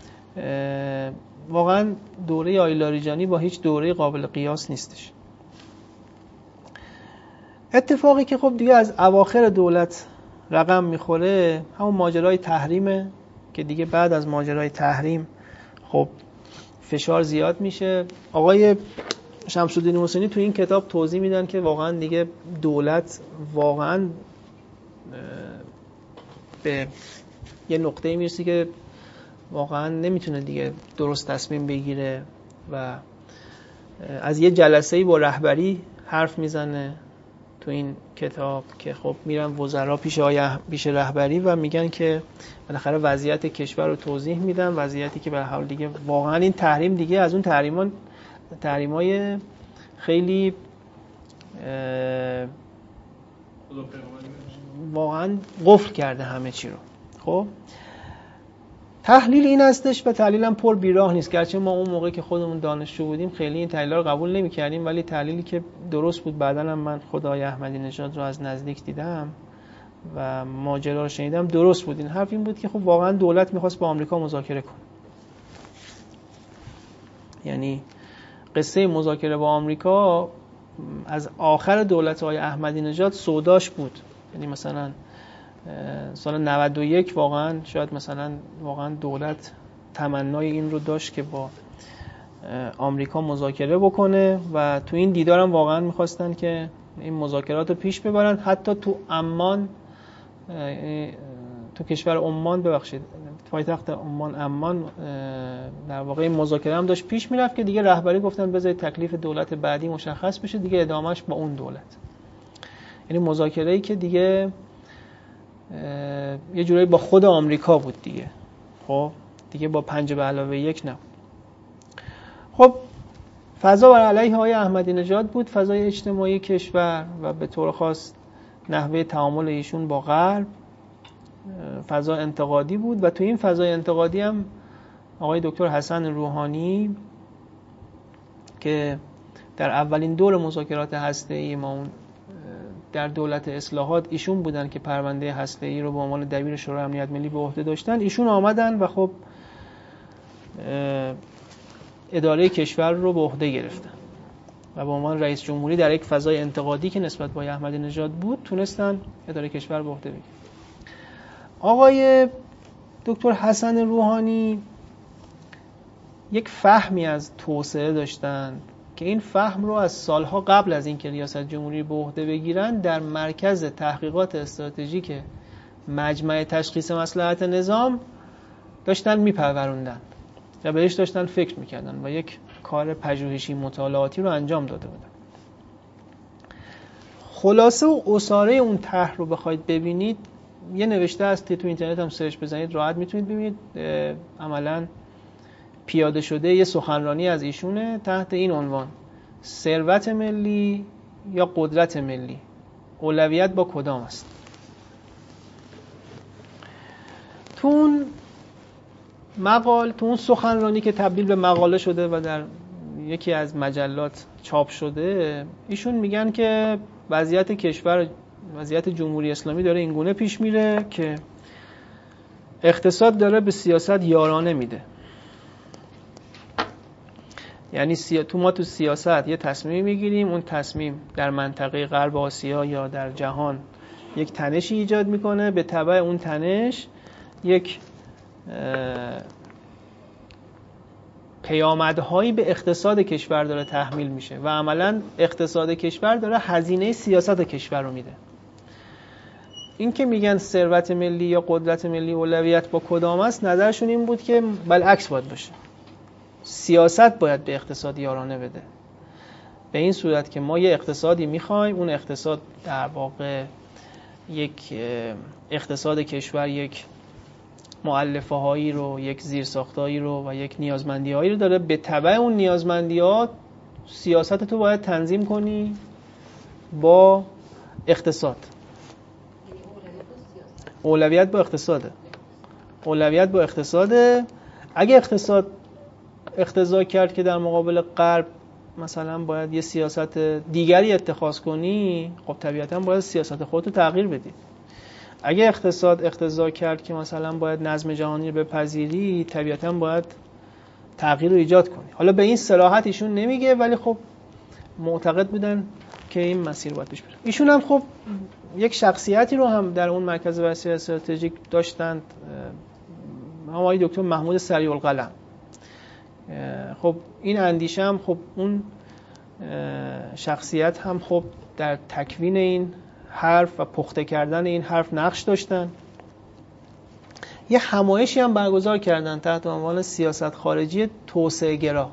واقعا دوره آقای لاریجانی با هیچ دوره قابل قیاس نیستش. اتفاقی که خب دیگه از اواخر دولت رقم میخوره همون ماجرای تحریمه که دیگه بعد از ماجرای تحریم خب فشار زیاد میشه. آقای شمس‌الدین حسینی تو این کتاب توضیح میدن که واقعا دیگه دولت واقعا به یه نقطه‌ای میرسی که واقعا نمیتونه دیگه درست تصمیم بگیره و از یه جلسه‌ای با رهبری حرف میزنه تو این کتاب که خب میرن وزرا پیش آقای پیش رهبری و میگن که بالاخره وضعیت کشور رو توضیح میدن، وضعیتی که به هر حال دیگه واقعا این تحریم دیگه از اون تحریمان تحریمای خیلی واقعا قفل کرده همه چی رو. خب تحلیل این هستش و تحلیل هم پر بیراه نیست، گرچه ما اون موقع که خودمون دانشجو بودیم خیلی این تحلیل رو قبول نمی کردیم، ولی تحلیلی که درست بود بعداً هم من خدای احمدی نژاد رو از نزدیک دیدم و ماجرا رو شنیدم درست بود. این حرف این بود که خب واقعا دولت میخواست با آمریکا مذاکره کنه، یعنی قصه مذاکره با آمریکا از آخر دولت آقای احمدی نژاد سوداش بود. یعنی مثلا سال نود و یک واقعا شاید مثلا واقعا دولت تمنای این رو داشت که با آمریکا مذاکره بکنه و تو این دیدار هم واقعا میخواستن که این مذاکرات رو پیش ببرن. حتی تو عمان، تو کشور عمان، ببخشید پایتخت عمان عمان، در واقع این مذاکره هم داشت پیش میرفت که دیگه رهبری گفتن بذارید تکلیف دولت بعدی مشخص بشه، دیگه ادامهش با اون دولت. یعنی مذاکره‌ای که دیگه یه جورایی با خود آمریکا بود دیگه، خب دیگه با پنج به علاوه یک نبود. خب فضا بر علیه آقای احمدی نژاد بود، فضای اجتماعی کشور و به طور خاص نحوه تعامل ایشون با غرب فضا انتقادی بود و تو این فضای انتقادی هم آقای دکتر حسن روحانی که در اولین دور مذاکرات هسته‌ای ما اون در دولت اصلاحات ایشون بودن که پرونده هسته‌ای رو به عنوان دبیر شورای امنیت ملی به عهده داشتن، ایشون آمدن و خب اداره کشور رو به عهده گرفتن و به عنوان رئیس جمهوری در یک فضای انتقادی که نسبت به احمدی نژاد بود تونستن اداره کشور به عهده بگیرن. آقای دکتر حسن روحانی یک فهمی از توسعه داشتن که این فهم رو از سالها قبل از اینکه ریاست جمهوری به عهده بگیرن در مرکز تحقیقات استراتژیک مجمع تشخیص مصلحت نظام داشتن میپروروندن و بهش داشتن فکر میکردن و یک کار پژوهشی مطالعاتی رو انجام داده بودن. خلاصه و عصاره اون طرح رو بخواید ببینید، یه نوشته هست تو اینترنت هم سرچ بزنید راحت میتونید ببینید، عملاً پیاده شده یه سخنرانی از ایشونه تحت این عنوان: ثروت ملی یا قدرت ملی، اولویت با کدام است. تو اون مقال، تو اون سخنرانی که تبدیل به مقاله شده و در یکی از مجلات چاپ شده، ایشون میگن که وضعیت کشور، وضعیت جمهوری اسلامی داره اینگونه پیش میره که اقتصاد داره به سیاست یارانه میده. یعنی سی... تو ما تو سیاست یه تصمیم میگیریم، اون تصمیم در منطقه غرب آسیا یا در جهان یک تنشی ایجاد میکنه، به تبع اون تنش یک پیامدهایی به اقتصاد کشور داره تحمیل میشه و عملاً اقتصاد کشور داره هزینه سیاست کشور رو میده. این که میگن ثروت ملی یا قدرت ملی اولویت با کدام است، نظرشون این بود که بالعکس باید باشه، سیاست باید به اقتصاد یارانه بده، به این صورت که ما یه اقتصادی میخوایم، اون اقتصاد در واقع یک اقتصاد کشور یک مؤلفه هایی رو، یک زیرساختایی رو و یک نیازمندی هایی رو داره، به تبع اون نیازمندی ها سیاست تو باید تنظیم کنی با اقتصاد. اولویت با اقتصاده، اولویت با اقتصاده. اگه اقتصاد اقتضا کرد که در مقابل غرب مثلا باید یه سیاست دیگری اتخاذ کنی، خب طبیعتاً باید سیاست خودتو تغییر بدی. اگه اقتصاد اقتضا کرد که مثلا باید نظم جهانی رو بپذیری، طبیعتاً باید تغییر رو ایجاد کنی. حالا به این صراحت ایشون نمیگه، ولی خب معتقد بودن که این مسیر باید پیش بره. ایشون هم خب یک شخصیتی رو هم در اون مرکز وسیع استراتژیک داشتند، آقای دکتر محمود سریع القلم. خب این اندیشه هم خب اون شخصیت هم خب در تکوین این حرف و پخته کردن این حرف نقش داشتن. یه همایشی هم برگزار کردن تحت عنوان سیاست خارجی توسعه گرا.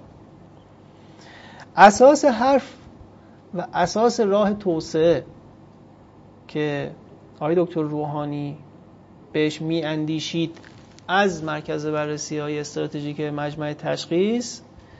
اساس حرف و اساس راه توسعه که آقای دکتر روحانی بهش می اندیشید از مرکز بررسی‌های استراتژیک مجمع تشخیص،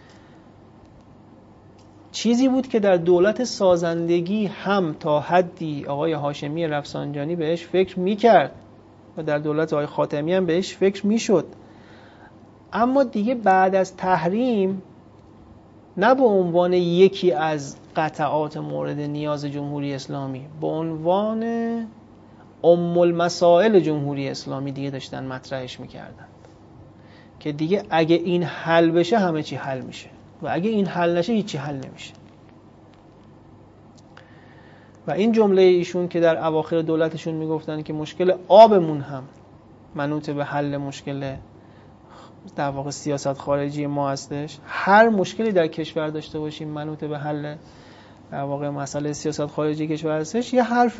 چیزی بود که در دولت سازندگی هم تا حدی آقای هاشمی رفسنجانی بهش فکر میکرد و در دولت آقای خاتمی هم بهش فکر میشد، اما دیگه بعد از تحریم نه به عنوان یکی از قطعات مورد نیاز جمهوری اسلامی، به عنوان ام المسائل جمهوری اسلامی دیگه داشتن مطرحش میکردن که دیگه اگه این حل بشه همه چی حل میشه و اگه این حل نشه هیچی حل نمیشه. و این جمله ایشون که در اواخر دولتشون میگفتن که مشکل آبمون هم منوط به حل مشکل در واقع سیاست خارجی ما هستش، هر مشکلی در کشور داشته باشیم منوط به حل در واقع مسئله سیاست خارجی کشور هستش، یه حرف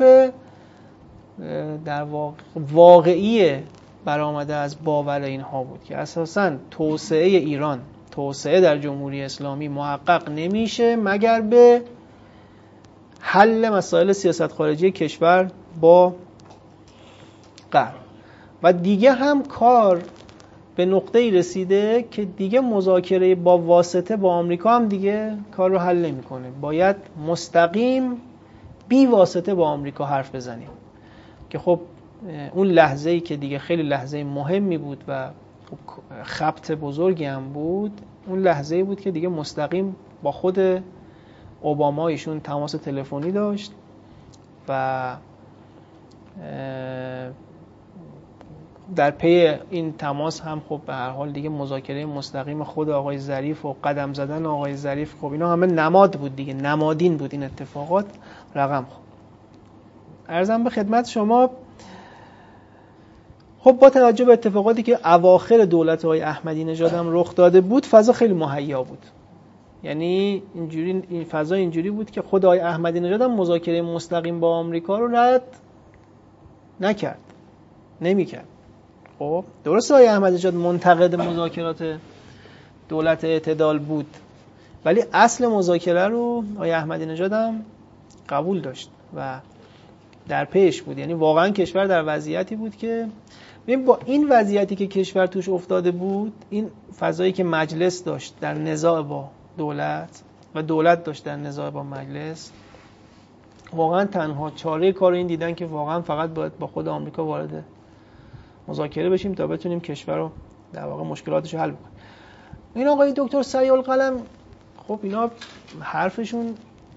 در واقع واقعی برآمده از باور اینها بود که اساساً توسعه ایران، توسعه در جمهوری اسلامی محقق نمیشه مگر به حل مسائل سیاست خارجی کشور با غرب. و دیگه هم کار به نقطه‌ای رسیده که دیگه مذاکره با واسطه با آمریکا هم دیگه کار رو حل نمی‌کنه، باید مستقیم بی واسطه با آمریکا حرف بزنیم که خب اون لحظه‌ای که دیگه خیلی لحظه مهمی بود و خبط بزرگی هم بود، اون لحظه‌ای بود که دیگه مستقیم با خود اوباما ایشون تماس تلفنی داشت و در پی این تماس هم خب به هر حال دیگه مذاکره مستقیم خود آقای ظریف و قدم زدن آقای ظریف، خب اینا همه نماد بود دیگه، نمادین بود این اتفاقات. رقم خب عرضم به خدمت شما، خب با توجه به اتفاقاتی که اواخر دولت آقای احمدی نژاد هم رخ داده بود، فضا خیلی مهیا بود. یعنی اینجوری این فضا اینجوری بود که خود آقای احمدی نژاد هم مذاکره مستقیم با آمریکا رو رد نکرد، نمی‌کرد. خب درسته آقای احمدی نژاد منتقد مذاکرات دولت اعتدال بود، ولی اصل مذاکره رو آقای احمدی نژاد هم قبول داشت و در پیش بود. یعنی واقعا کشور در وضعیتی بود که ببین با این وضعیتی که کشور توش افتاده بود، این فضایی که مجلس داشت در نزاع با دولت و دولت داشت در نزاع با مجلس، واقعا تنها چاره کار این دیدن که واقعا فقط باید با خود آمریکا وارد مذاکره بشیم تا بتونیم کشور رو در واقع مشکلاتش رو حل بکنیم. این آقای دکتر سریع‌القلم خب اینا حرفشون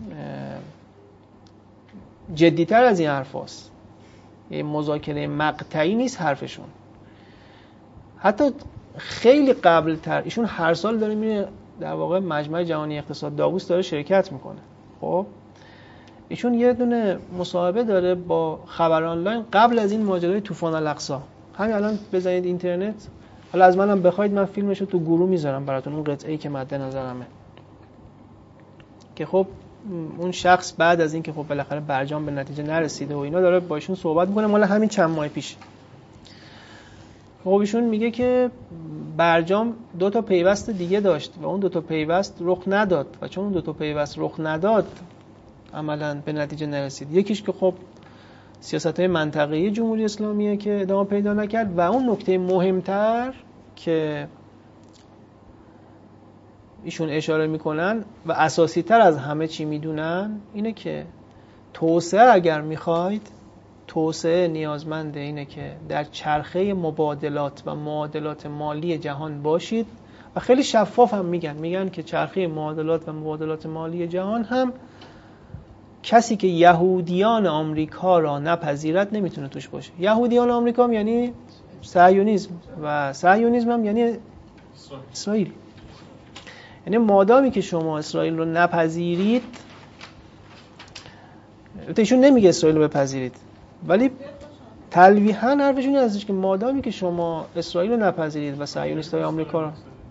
جدی‌تر از این حرفاست. یه مذاکره مقطعی نیست حرفشون. حتی خیلی قبل تر ایشون هر سال داره میره در واقع مجمع جهانی اقتصاد داووس داره شرکت میکنه. خب ایشون یه دونه مصاحبه داره با خبر آنلاین قبل از این ماجرای طوفان الاقصی. همین الان بزنید اینترنت، حالا از منم بخواید من فیلمشو تو گروه میذارم براتون، اون قطعه‌ای که مد نظرمه، که خب اون شخص بعد از این که خب بالاخره برجام به نتیجه نرسیده و اینا داره با ایشون صحبت میکنه، مال همین چند ماه پیش. خب ایشون میگه که برجام دو تا پیوست دیگه داشت و اون دو تا پیوست رخ نداد و چون اون دو تا پیوست رخ نداد عملاً به نتیجه نرسید. یکیش که خب سیاست‌های منطقه‌ای جمهوری اسلامیه که ادامه پیدا نکرد و اون نکته مهمتر که ایشون اشاره میکنن و اساسی تر از همه چی میدونن اینه که توسعه اگر میخواید، توسعه نیازمنده اینه که در چرخه مبادلات و معادلات مالی جهان باشید و خیلی شفاف هم میگن میگن که چرخه معادلات و مبادلات مالی جهان هم کسی که یهودیان آمریکا را نپذیرد نمیتونه توش باشه. یهودیان آمریکا هم یعنی صهیونیسم و صهیونیسم هم یعنی اسرائیل. یعنی مادامی که شما اسرائیل رو نپذیرید، ایشون نمیگه اسرائیل رو بپذیرید، ولی تلویحاً حرفشون این هستش که مادامی که شما اسرائیل رو نپذیرید و صهیونیست‌های آمریکا رو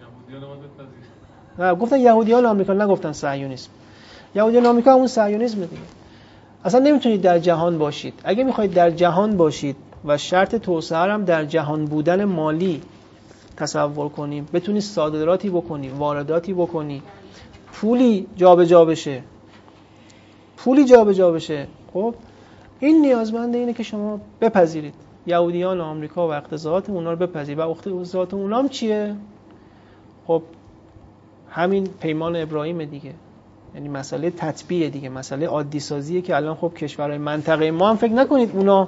نه گفتن یهودیان آمریکا، نگفتن صهیونیسم. یهودیان آمریکا همون صهیونیسم دیگه. اصلا نمیتونید در جهان باشید. اگه میخواید در جهان باشید و شرط توسعه هم در جهان بودن مالی تصور کنیم، بتونی صادراتی بکنی، وارداتی بکنی، پولی جابجا بشه، پولی جابجا بشه، خب این نیازمنده اینه که شما بپذیرید یهودیان آمریکا و اقتضاعات اونا رو بپذیرید. و اقتضاعات اونا هم چیه؟ خب همین پیمان ابراهیم دیگه، یعنی مسئله تطبیع دیگه، مسئله عادی سازیه که الان خب کشورهای منطقه ما هم فکر نکنید اونا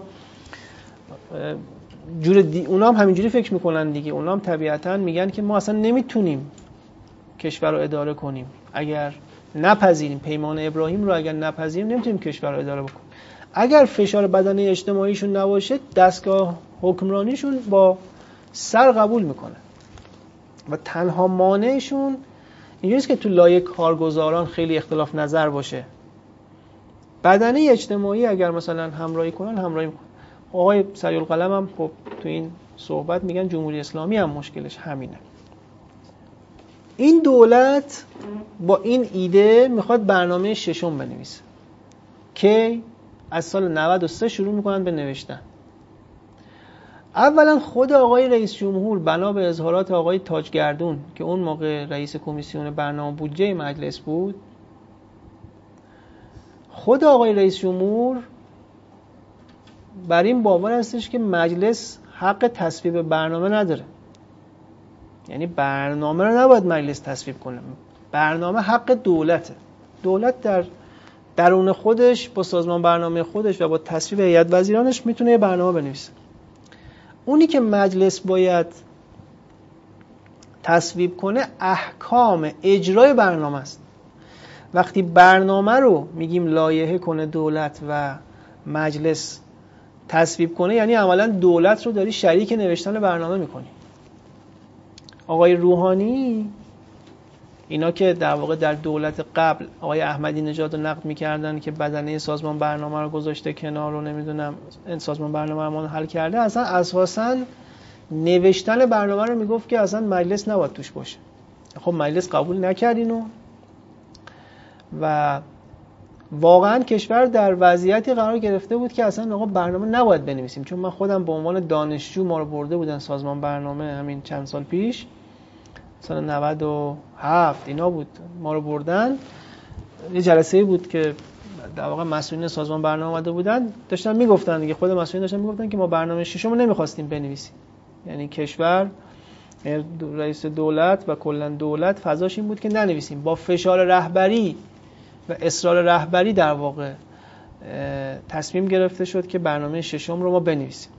جور دی... اونا هم همینجوری فکر میکنن دیگه. اونا هم طبیعتاً میگن که ما اصلا نمیتونیم کشور رو اداره کنیم اگر نپذیریم پیمان ابراهیم رو، اگر نپذیریم نمیتونیم کشور رو اداره بکنیم. اگر فشار بدنه اجتماعیشون نباشه دستگاه حکمرانیشون با سر قبول میکنه و تنها مانعشون اینجوریه که تو لایه کارگزاران خیلی اختلاف نظر باشه. بدنه اجتماعی اگر مثلا همراهی کنن همراهی میکنن. آقای سریع‌القلم هم خب تو این صحبت میگن جمهوری اسلامی هم مشکلش همینه. این دولت با این ایده میخواد برنامه ششم بنویسه که از سال نود و سه شروع میکنن به نوشتن. اولا خود آقای رئیس جمهور بنا به اظهارات آقای تاجگردون که اون موقع رئیس کمیسیون برنامه بودجه مجلس بود، خود آقای رئیس جمهور بر این باور هستش که مجلس حق تصویب برنامه نداره. یعنی برنامه رو نباید مجلس تصویب کنه، برنامه حق دولته. دولت در درون خودش با سازمان برنامه خودش و با تصویب هیئت وزیرانش میتونه یه برنامه بنویسه. اونی که مجلس باید تصویب کنه احکام اجرای برنامه است. وقتی برنامه رو میگیم لایحه کنه دولت و مجلس تصویب کنه یعنی عملا دولت رو داری شریک نوشتن برنامه میکنی. آقای روحانی اینا که در واقع در دولت قبل آقای احمدی نژاد رو نقد میکردن که بدنه سازمان برنامه رو گذاشته کنار و نمیدونم این سازمان برنامه رو حل کرده، اصلا اساساً نوشتن برنامه رو میگفت که اصلا مجلس نباید توش باشه. خب مجلس قبول نکرد اینو و واقعا کشور در وضعیتی قرار گرفته بود که اصلا آقا برنامه نباید بنویسیم. چون من خودم به عنوان دانشجو ما رو برده بودن سازمان برنامه همین چند سال پیش، سال نود و هفت اینا بود، ما رو بردن یه جلسه بود که در واقع مسئولین سازمان برنامه اومده بودن، داشتن میگفتن دیگه، خود مسئولین داشتن میگفتن که ما برنامه ششم رو نمیخواستیم بنویسیم. یعنی کشور، رئیس دولت و کلا دولت فضاش این بود که ننویسیم. با فشار رهبری و اصرار رهبری در واقع تصمیم گرفته شد که برنامه ششم رو ما بنویسیم.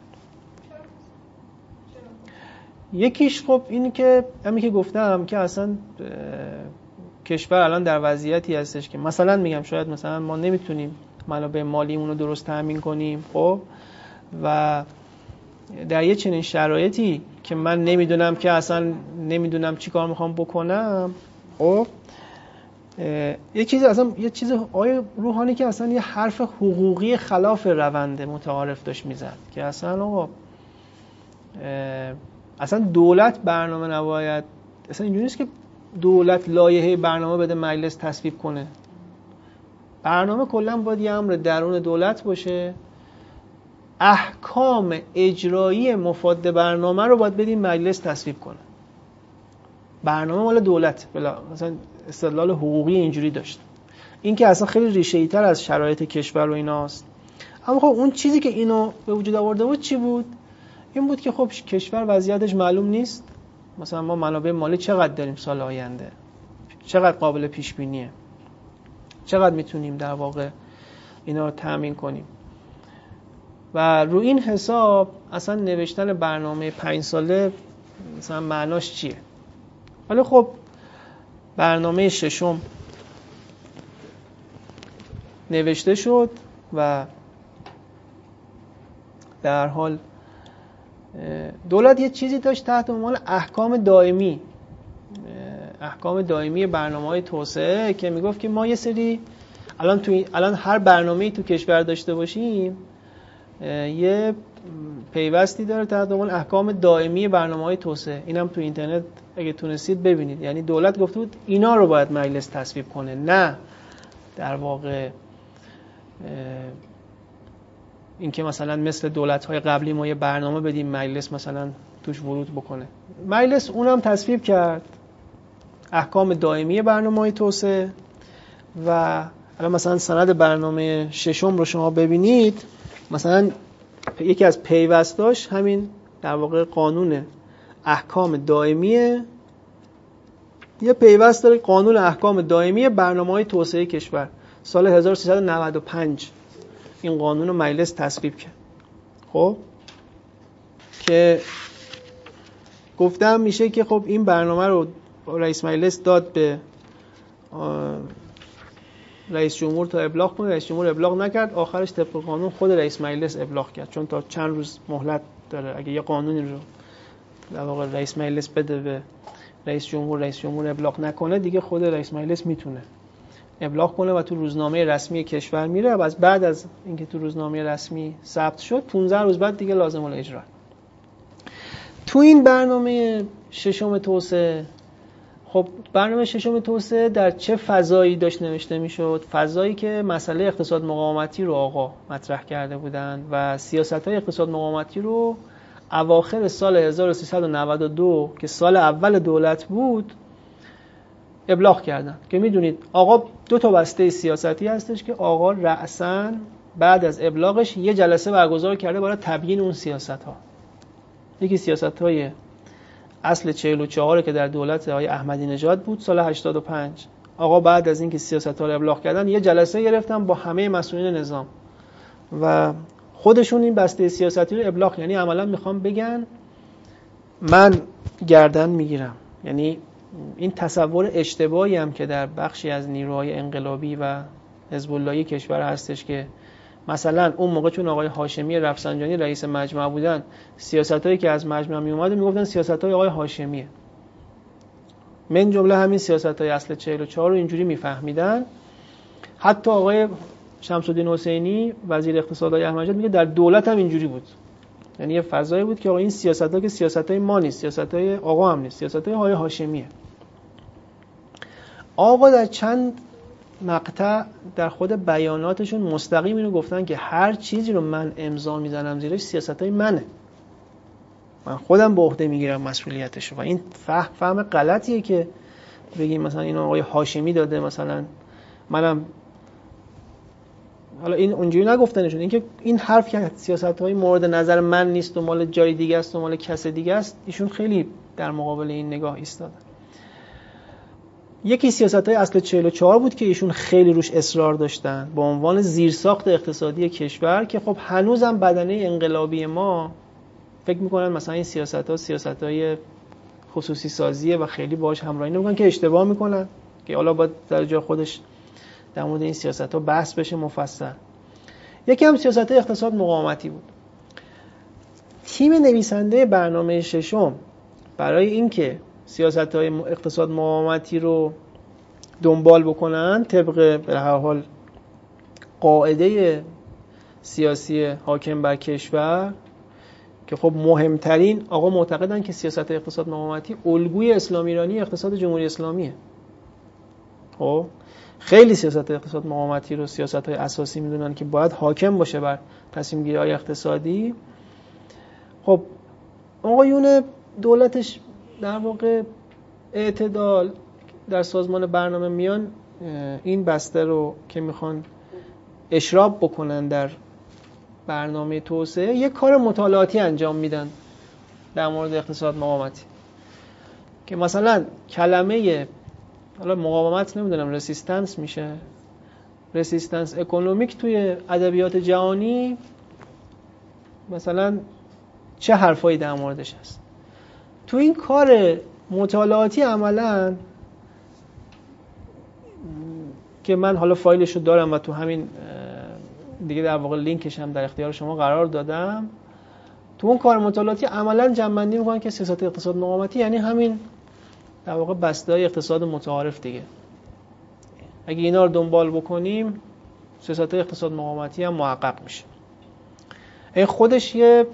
یکیش خب اینی که همین که گفتم که اصلا کشور الان در وضعیتی هستش که مثلا میگم شاید مثلا ما نمیتونیم منابع مالیمون رو درست تامین کنیم، خب و در یه چنین شرایطی که من نمیدونم که اصلا نمیدونم چی کار میخوام بکنم، خب یه چیز اصلا یه چیز آیه روحانی که اصلا یه حرف حقوقی خلاف روند متعارف داشت میزد که اصلا آقا اصلا دولت برنامه نباید، اصلا اینجوری نیست که دولت لایحه برنامه بده مجلس تصویب کنه. برنامه کلا باید یه امر درون دولت باشه. احکام اجرایی مفاد برنامه رو باید بدیم مجلس تصویب کنه. برنامه مال دولت، بلا مثلا استدلال حقوقی اینجوری داشت. این که اصلا خیلی ریشه‌ای تر از شرایط کشور و ایناست. اما خب اون چیزی که اینو به وجود آورده بود چی بود؟ این بود که خب کشور وضعیتش معلوم نیست. مثلا ما منابع مالی چقدر داریم سال آینده؟ چقدر قابل پیش بینیه؟ چقدر میتونیم در واقع اینا رو تامین کنیم؟ و رو این حساب اصلا نوشتن برنامه پنج ساله مثلا معناش چیه؟ ولی خب برنامه ششم نوشته شد و در حال دولت یه چیزی داشت تحت عنوان احکام دائمی، احکام دائمی برنامه‌های توسعه که میگفت که ما یه سری الان تو الان هر برنامه‌ای تو کشور داشته باشیم یه پیوستی داره تحت عنوان احکام دائمی برنامه‌های توسعه. اینم تو اینترنت اگه تونستید ببینید. یعنی دولت گفته بود اینا رو باید مجلس تصویب کنه، نه در واقع اینکه مثلا مثل دولت‌های قبلی ما یه برنامه بدیم مجلس مثلا توش ورود بکنه. مجلس اونم تصویب کرد، احکام دائمی برنامه‌های توسعه. و الان مثلا سند برنامه ششم رو شما ببینید، مثلا یکی از پیوستاش همین در واقع قانون احکام دائمیه. یه پیوست داره، قانون احکام دائمی برنامه‌های توسعه کشور. سال هزار و سیصد و نود و پنج این قانون رو مجلس تصویب کرد. خب که گفتم میشه که خب این برنامه رو رئیس مجلس داد به رئیس جمهور تا ابلاغ کنه. رئیس جمهور ابلاغ نکرد، آخرش طبق قانون خود رئیس مجلس ابلاغ کرد، چون تا چند روز مهلت داره. اگه یه قانونی رو در واقع رئیس مجلس بده به رئیس جمهور، رئیس جمهور ابلاغ نکنه، دیگه خود رئیس مجلس میتونه ابلاغ کنه و تو روزنامه رسمی کشور میره. و از بعد از اینکه تو روزنامه رسمی ثبت شد پانزده روز بعد دیگه لازم الاجرا. تو این برنامه ششم توسعه، خب برنامه ششم توسعه در چه فضایی داشت نوشته میشد؟ فضایی که مسئله اقتصاد مقاومتی رو آقا مطرح کرده بودن و سیاست‌های اقتصاد مقاومتی رو اواخر سال هزار و سیصد و نود و دو که سال اول دولت بود ابلاغ کردن. که میدونید آقا دو تا بسته سیاستی هستش که آقا رأساً بعد از ابلاغش یه جلسه برگزار کرده برای تبیین اون سیاست‌ها. یکی سیاست‌های اصل چهل و چهار که در دولت آقای احمدی نژاد بود سال هشتاد و پنج. آقا بعد از اینکه سیاست‌ها رو ابلاغ کردن یه جلسه گرفتن با همه مسئولین نظام و خودشون این بسته سیاستی رو ابلاغ، یعنی عملاً میخوام بگن من گردن میگیرم. یعنی این تصور اشتباهی هم که در بخشی از نیروهای انقلابی و حزب اللهی کشور هستش که مثلا اون موقع چون آقای هاشمی رفسنجانی رئیس مجمع بودن، سیاستایی که از مجمع می اومد میگفتن سیاستای آقای هاشمیه. من جمله همین سیاستای اصل چهل و چهار رو اینجوری میفهمیدن. حتی آقای شمس الدین حسینی وزیر اقتصاد آقای احمدی میگه در دولت هم اینجوری بود. یعنی یه فضایی بود که آقا این سیاست‌ها که سیاستای ما نیست، سیاستای آقا هم نیست، سیاستای آقای هاشمیه. آقا در چند مقطع در خود بیاناتشون مستقیم اینو گفتن که هر چیزی رو من امضا میزنم زیرش سیاستای منه، من خودم به عهده میگیرم مسئولیتش رو. و این فهم فهم غلطیه که بگیم مثلا اینو آقای هاشمی داده، مثلا منم، حالا این اونجوری نگفتنشون، این که این حرف که سیاست‌های مورد نظر من نیست و مال جای دیگه است و مال کس دیگه است، ایشون خیلی در مقابل این نگاه ایستادن. یکی سیاست‌های اصل چهل و چهار بود که ایشون خیلی روش اصرار داشتن با عنوان زیرساخت اقتصادی کشور، که خب هنوزم بدنه انقلابی ما فکر می‌کنن مثلا این سیاست‌ها سیاست‌های خصوصی سازیه و خیلی باهاش همراهی نمی‌کنن، که اشتباه می‌کنن، که حالا باید در جای خودش در مورد این سیاست‌ها بحث بشه مفصل. یکی هم سیاست اقتصاد مقاومتی بود. تیم نویسنده برنامه ششم برای اینکه سیاست‌های اقتصاد مقاومتی رو دنبال بکنن طبق به هر حال قاعده سیاسی حاکم بر کشور، که خب مهمترین آقا معتقدن که سیاست اقتصاد مقاومتی الگوی اسلام ایرانی اقتصاد جمهوری اسلامیه. خب خیلی سیاست اقتصاد مقاومتی رو سیاست‌های اساسی میدونن که باید حاکم باشه بر تصمیم گیری‌های اقتصادی. خب آقایون دولتش در واقع اعتدال در سازمان برنامه میان این بسته رو که میخوان اشراب بکنن در برنامه توسعه، یک کار مطالعاتی انجام میدن در مورد اقتصاد مقاومتی، که مثلا کلمه، حالا مقاومت نمیدونم رسیستنس میشه، رسیستنس اکونومیک توی ادبیات جهانی مثلا چه حرفایی در موردش هست. تو این کار مطالعاتی عملاً که من حالا فایلش رو دارم و تو همین دیگه در واقع لینکش هم در اختیار شما قرار دادم، تو اون کار مطالعاتی عملاً جمع‌بندی می‌کنن که سیاست اقتصاد مقاومتی یعنی همین در واقع بسته‌های اقتصاد متعارف دیگه. اگه اینا رو دنبال بکنیم سیاست اقتصاد مقاومتی هم محقق میشه. این خودش یه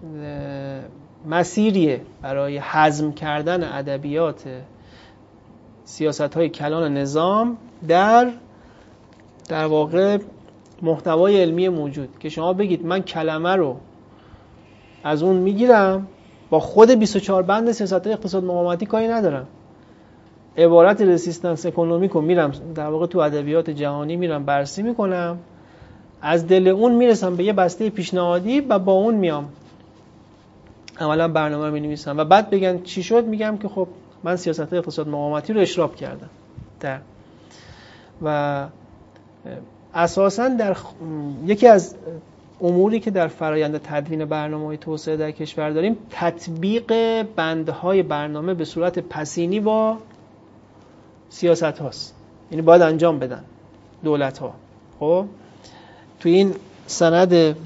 مسیریه برای هضم کردن ادبیات سیاست‌های کلان نظام در در واقع محتوای علمی موجود، که شما بگید من کلمه رو از اون میگیرم با خود بیست و چهار بند سیاست‌های اقتصاد مقاومتی کاری ندارم، عبارت رسیستنس اکونومیک رو میرم در واقع تو ادبیات جهانی میرم بررسی میکنم، از دل اون میرسم به یه بسته پیشنهادی و با اون میام عملا برنامه رو مینویسم و بعد بگن چی شد، میگم که خب من سیاست اقتصاد مقاومتی رو اشراف کردم در و اساساً در خ... یکی از اموری که در فرایند تدوین برنامه‌های توسعه در کشور داریم تطبیق بندهای برنامه به صورت پسینی با سیاست هاست، یعنی باید انجام بدن دولت ها. خب تو این سند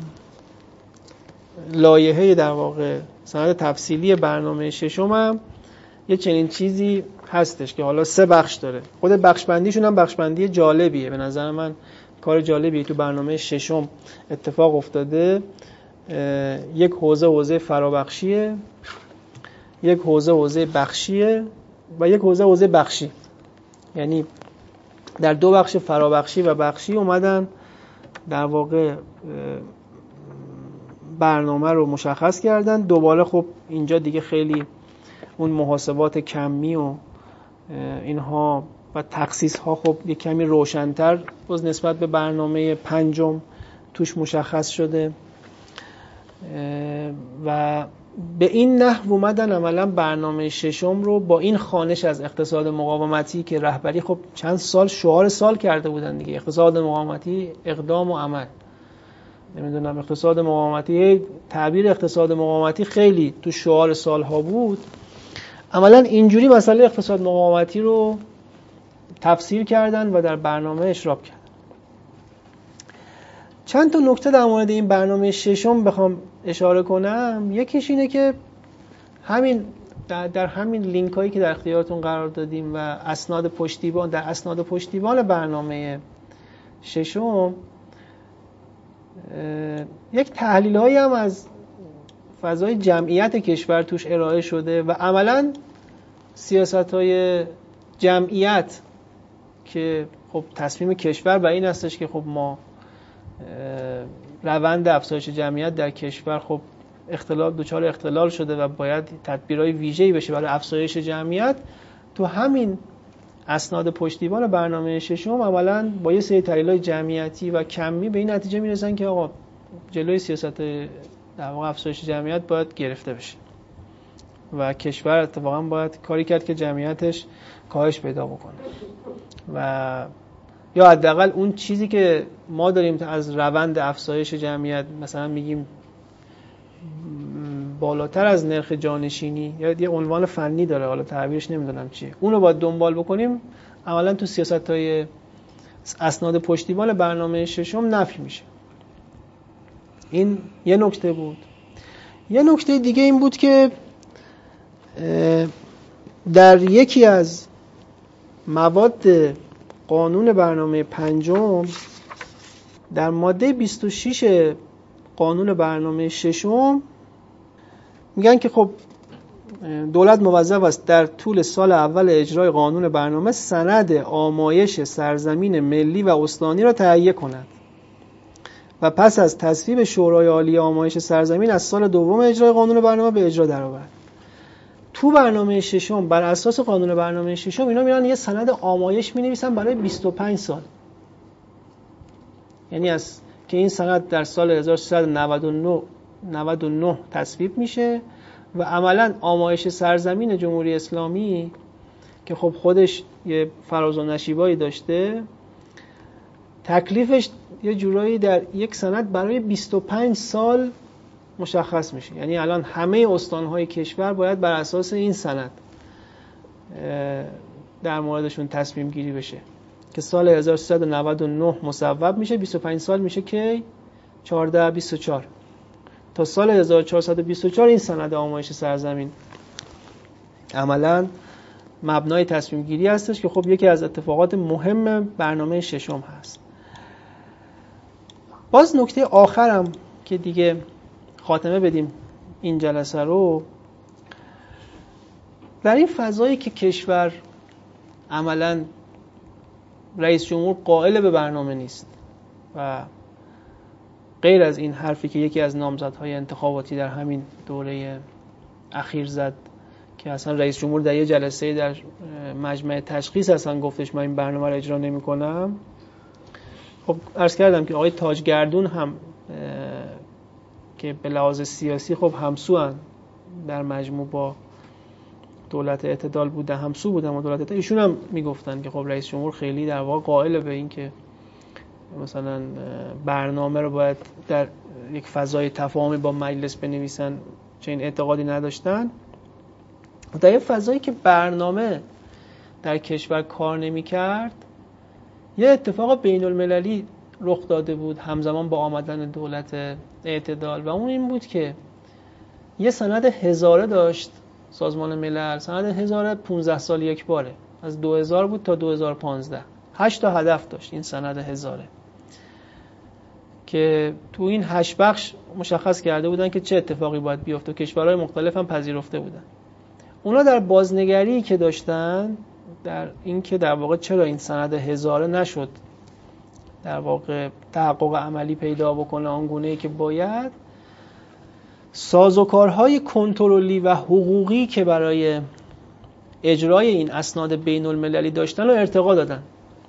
لایحه در واقع سند تفصیلی برنامه ششم هم یه چنین چیزی هستش که حالا سه بخش داره. خود بخش بندیشون هم بخش بندی جالبیه، به نظر من کار جالبیه تو برنامه ششم اتفاق افتاده. یک حوزه حوزه فرابخشیه، یک حوزه حوزه بخشیه و یک حوزه حوزه بخشی، یعنی در دو بخش فرابخشی و بخشی اومدن در واقع برنامه رو مشخص کردن. دوباره خب اینجا دیگه خیلی اون محاسبات کمی و اینها و تخصیص ها خب یک کمی روشن‌تر باز نسبت به برنامه پنجم توش مشخص شده و به این نحو اومدن عملا برنامه ششم رو با این خوانش از اقتصاد مقاومتی که رهبری خب چند سال شعار سال کرده بودن دیگه، اقتصاد مقاومتی اقدام و عمل، نمیدونم اقتصاد مقاومتی، تعبیر اقتصاد مقاومتی خیلی تو شعار سالها بود. عملا اینجوری مسئله اقتصاد مقاومتی رو تفسیر کردن و در برنامه اشراف کردن. چند تا نکته در مورد این برنامه ششم بخوام اشاره کنم. یکیش اینه که همین در, در همین لینک هایی که در اختیارتون قرار دادیم و اسناد پشتیبان، در اسناد پشتیبان برنامه ششم یک تحلیل هایی هم از فضای جمعیت کشور توش ارائه شده و عملاً سیاست های جمعیت که خب تصمیم کشور بر این هستش که خب ما روند افزایش جمعیت در کشور خب اختلال دچار اختلال شده و باید تدبیرهای ویژه‌ای بشه برای افزایش جمعیت. تو همین اسناد پشتیبان برنامه ششم عملاً با یه سری تحلیل‌های جمعیتی و کمی به این نتیجه میرسن که آقا جلوی سیاست در واقع افزایش جمعیت باید گرفته بشه و کشور اتفاقا باید کاری کرد که جمعیتش کاهش پیدا بکنه و یا حداقل اون چیزی که ما داریم از روند افزایش جمعیت مثلا میگیم بالاتر از نرخ جانشینی یا یه عنوان فنی داره، حالا تعبیرش نمیدونم چیه، اون رو باید دنبال بکنیم. عملا تو سیاست‌های اسناد پشتیبان برنامه ششم نفی میشه. این یه نکته بود. یه نکته دیگه این بود که در یکی از مواد قانون برنامه پنجم در ماده بیست و شش قانون برنامه ششم میگن که خب دولت موظف است در طول سال اول اجرای قانون برنامه سند آمایش سرزمین ملی و استانی را تهیه کند و پس از تصویب شورای عالی آمایش سرزمین از سال دوم اجرای قانون برنامه به اجرا درآورد. تو برنامه ششم بر اساس قانون برنامه ششم اینا میرن یه سند آمایش مینویسن برای بیست و پنج سال، یعنی از که این سند در سال هزار و سیصد و نود و نه تصویب میشه و عملاً آمایش سرزمین جمهوری اسلامی که خب خودش یه فراز و نشیبایی داشته، تکلیفش یه جورایی در یک سند برای بیست و پنج سال مشخص میشه. یعنی الان همه استانهای کشور باید بر اساس این سند در موردشون تصمیم گیری بشه که سال هزار و سیصد و نود و نه مصوب میشه، بیست و پنج سال میشه که چهارده بیست و چهار تا سال هزار و چهارصد و بیست و چهار این سند آمایش سرزمین عملاً مبنای تصمیم گیری هستش که خب یکی از اتفاقات مهم برنامه ششم هست. باز نکته آخرم که دیگه خاتمه بدیم این جلسه رو، در این فضایی که کشور عملاً رئیس جمهور قائل به برنامه نیست و غیر از این حرفی که یکی از نامزدهای انتخاباتی در همین دوره اخیر زد که اصلا رئیس جمهور در یه جلسه در مجمع تشخیص اصلا گفتش من این برنامه رو اجرا نمی کنم. خب عرض کردم که آقای تاجگردون هم که به لحاظ سیاسی خب همسو هن در مجموع با دولت اعتدال بودن، همسو بودن با دولت اعتدال، ایشون هم میگفتن که خب رئیس جمهور خیلی در واقع قائل به این که مثلا برنامه رو باید در یک فضای تفاهمی با مجلس بنویسن، چه این اعتقادی نداشتن. در یه فضایی که برنامه در کشور کار نمی کرد، یه اتفاق بین المللی رخ داده بود همزمان با آمدن دولت اعتدال و اون این بود که یه سند هزاره داشت سازمان ملل، سند هزاره پونزده سال یک باره، از دو هزار بود تا دو هزار و پانزده، هشت تا هدف داشت این سند هزاره که تو این هشت بخش مشخص کرده بودن که چه اتفاقی باید بیفته و کشورهای مختلف هم پذیرفته بودن. اونا در بازنگری که داشتن در این که در واقع چرا این سند هزاره نشد در واقع تحقق عملی پیدا بکنه آنگونه‌ای که باید، سازوکارهای کنترلی و حقوقی که برای اجرای این اسناد بین المللی داشتن رو ارتقا دادن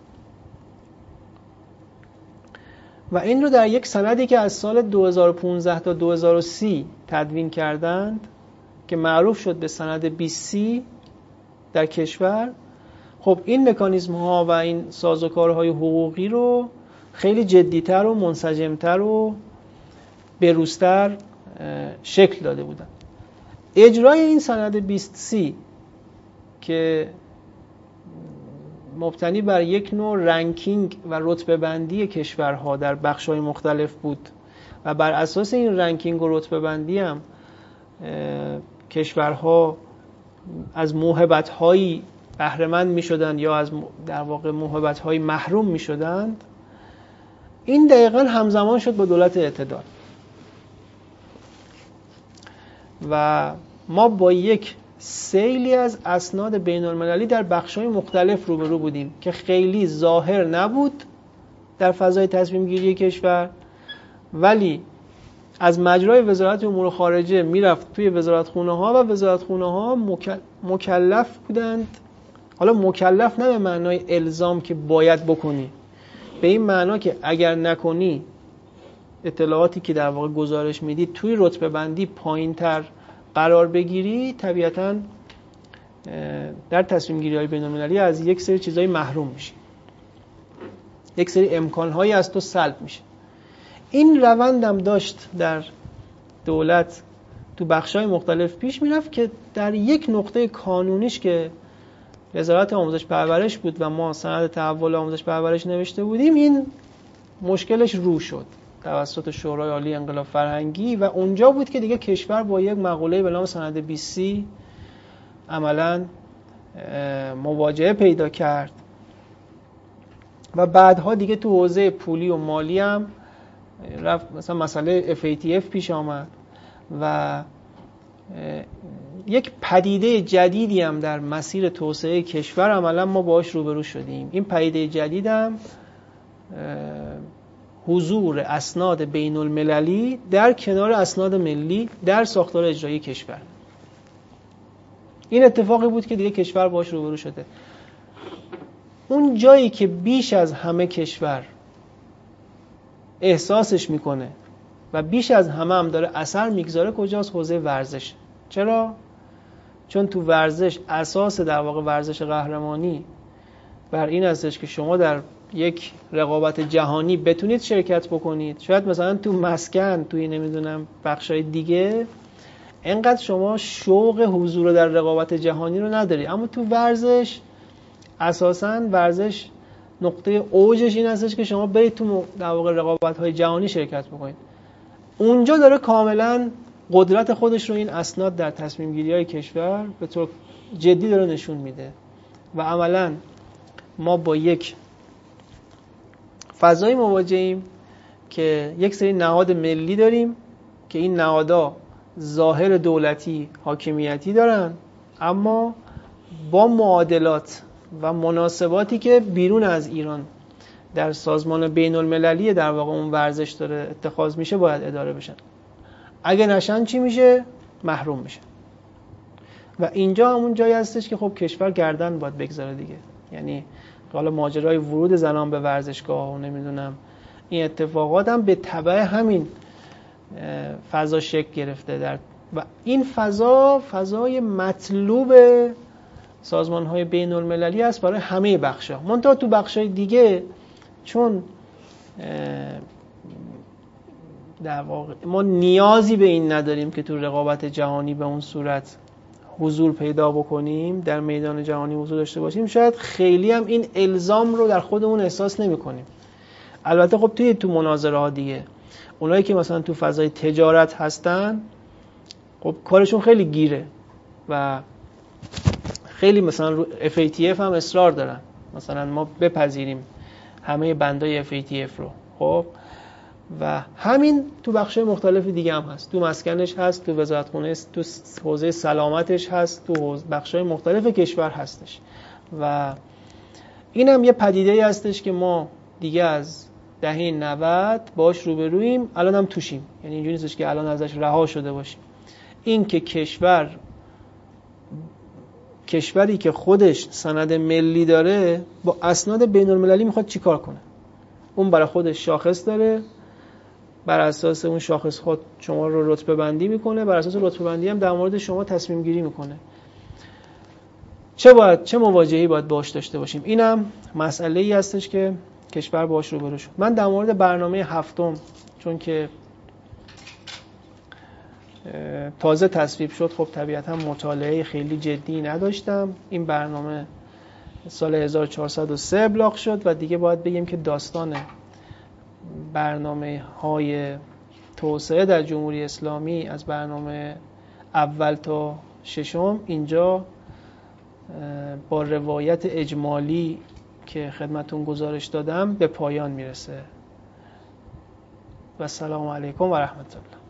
و این رو در یک سندی که از سال دو هزار و پانزده تا دو هزار و سی تدوین کردند که معروف شد به سند بیست سی در کشور، خب این مکانیزم ها و این سازوکارهای حقوقی رو خیلی جدیتر و منسجمتر و بروزتر شکل داده بودن. اجرای این سند بیست سی که مبتنی بر یک نوع رنکینگ و رتبه بندی کشورها در بخش‌های مختلف بود و بر اساس این رنکینگ و رتبه بندی هم کشورها از موهبت‌هایی بهره‌مند می‌شدند یا از در واقع موهبت‌های محروم می‌شدند. این دقیقاً همزمان شد با دولت اعتدال و ما با یک سیلی از اسناد بین المللی در بخش‌های مختلف روبرو بودیم که خیلی ظاهر نبود در فضای تصمیم گیری کشور، ولی از مجرای وزارت امور خارجه میرفت توی وزارتخونه ها و وزارتخونه ها مکلف بودند. حالا مکلف نه به معنای الزام که باید بکنی، به این معنا که اگر نکنی اطلاعاتی که در واقع گزارش میدی توی رتبه بندی پایین تر قرار بگیری، طبیعتاً در تصمیم گیری های بین المللی از یک سری چیزای محروم میشی، یک سری امکانهایی از تو سلب میشه. این روندم داشت در دولت تو بخشای مختلف پیش میرفت که در یک نقطه کانونیش که وزارت آموزش پرورش بود و ما سند تحول آموزش پرورش نوشته بودیم، این مشکلش رو شد توسط شورای عالی انقلاب فرهنگی و اونجا بود که دیگه کشور با یک مقوله به نام سند بیست سی عملاً مواجهه پیدا کرد و بعدها دیگه تو حوزه پولی و مالی هم رفت، مثلا مسئله اف ای تی اف پیش آمد و یک پدیده جدیدی هم در مسیر توسعه کشور عملا ما باهاش روبرو شدیم. این پدیده جدید هم حضور اسناد بین المللی در کنار اسناد ملی در ساختار اجرایی کشور. این اتفاقی بود که دیگه کشور باهاش روبرو شده. اون جایی که بیش از همه کشور احساسش میکنه و بیش از همه هم داره اثر میگذاره کجاست؟ حوزه ورزش. چرا؟ چون تو ورزش اساس در واقع ورزش قهرمانی بر این هستش که شما در یک رقابت جهانی بتونید شرکت بکنید. شاید مثلا تو مسکن، توی نمیدونم بخشای دیگه اینقدر شما شوق حضور در رقابت جهانی رو نداری، اما تو ورزش اساساً ورزش نقطه اوجش این هستش که شما برید تو در واقع رقابت‌های جهانی شرکت بکنید. اونجا داره کاملاً قدرت خودش رو این اسناد در تصمیم گیری‌های کشور به طور جدی داره نشون میده و عملاً ما با یک فضایی مواجهیم که یک سری نهاد ملی داریم که این نهادها ظاهر دولتی حاکمیتی دارن، اما با معادلات و مناسباتی که بیرون از ایران در سازمان بین المللی در واقع اون ورزش داره اتخاذ میشه باید اداره بشن. اگه نشن چی میشه؟ محروم میشه. و اینجا همون جایی هستش که خب کشور گردن باید بگذاره دیگه. یعنی حالا ماجرای ورود زنان به ورزشگاه و نمیدونم این اتفاقات هم به تبع همین فضا شکل گرفته در و این فضا فضای مطلوب سازمان‌های بین المللی است برای همه بخش‌ها. منتها تو بخش‌های دیگه چون در واقع ما نیازی به این نداریم که تو رقابت جهانی به اون صورت حضور پیدا بکنیم، در میدان جهانی حضور داشته باشیم، شاید خیلی هم این الزام رو در خودمون احساس نمی‌کنیم. البته خب توی تو مناظره ها دیگه اونایی که مثلا تو فضای تجارت هستن خب کارشون خیلی گیره و خیلی مثلا رو اف ای تی اف هم اصرار دارن، مثلا ما بپذیریم همه بندای اف ای تی اف رو. خب و همین تو بخش‌های مختلف دیگه هم هست، تو مسکنش هست، تو وزارتخونه، تو حوزه سلامتش هست، تو بخش‌های مختلف کشور هستش و این هم یه پدیده‌ای هستش که ما دیگه از دهه نود باش روبرویم، الان هم توشیم. یعنی اینجوری نیستش که الان ازش رها شده باشیم. این که کشور کشوری که خودش سند ملی داره با اسناد بین المللی میخواد چیکار کنه؟ اون برای خودش شاخص داره، بر اساس اون شاخص خود شما رو رتبه بندی میکنه، بر اساس رتبه بندی هم در مورد شما تصمیم گیری میکنه. چه باید چه مواجهی باید باش داشته باشیم؟ اینم مسئله‌ای هستش که کشور باش روبرو شد. من در مورد برنامه هفتم چون که تازه تصویب شد خب طبیعتا مطالعه خیلی جدی نداشتم. این برنامه سال هزار و چهارصد و سه ابلاغ شد و دیگه باید بگیم که داستان برنامه های توسعه در جمهوری اسلامی از برنامه اول تا ششم اینجا با روایت اجمالی که خدمتون گزارش دادم به پایان میرسه. و السلام علیکم و رحمت الله.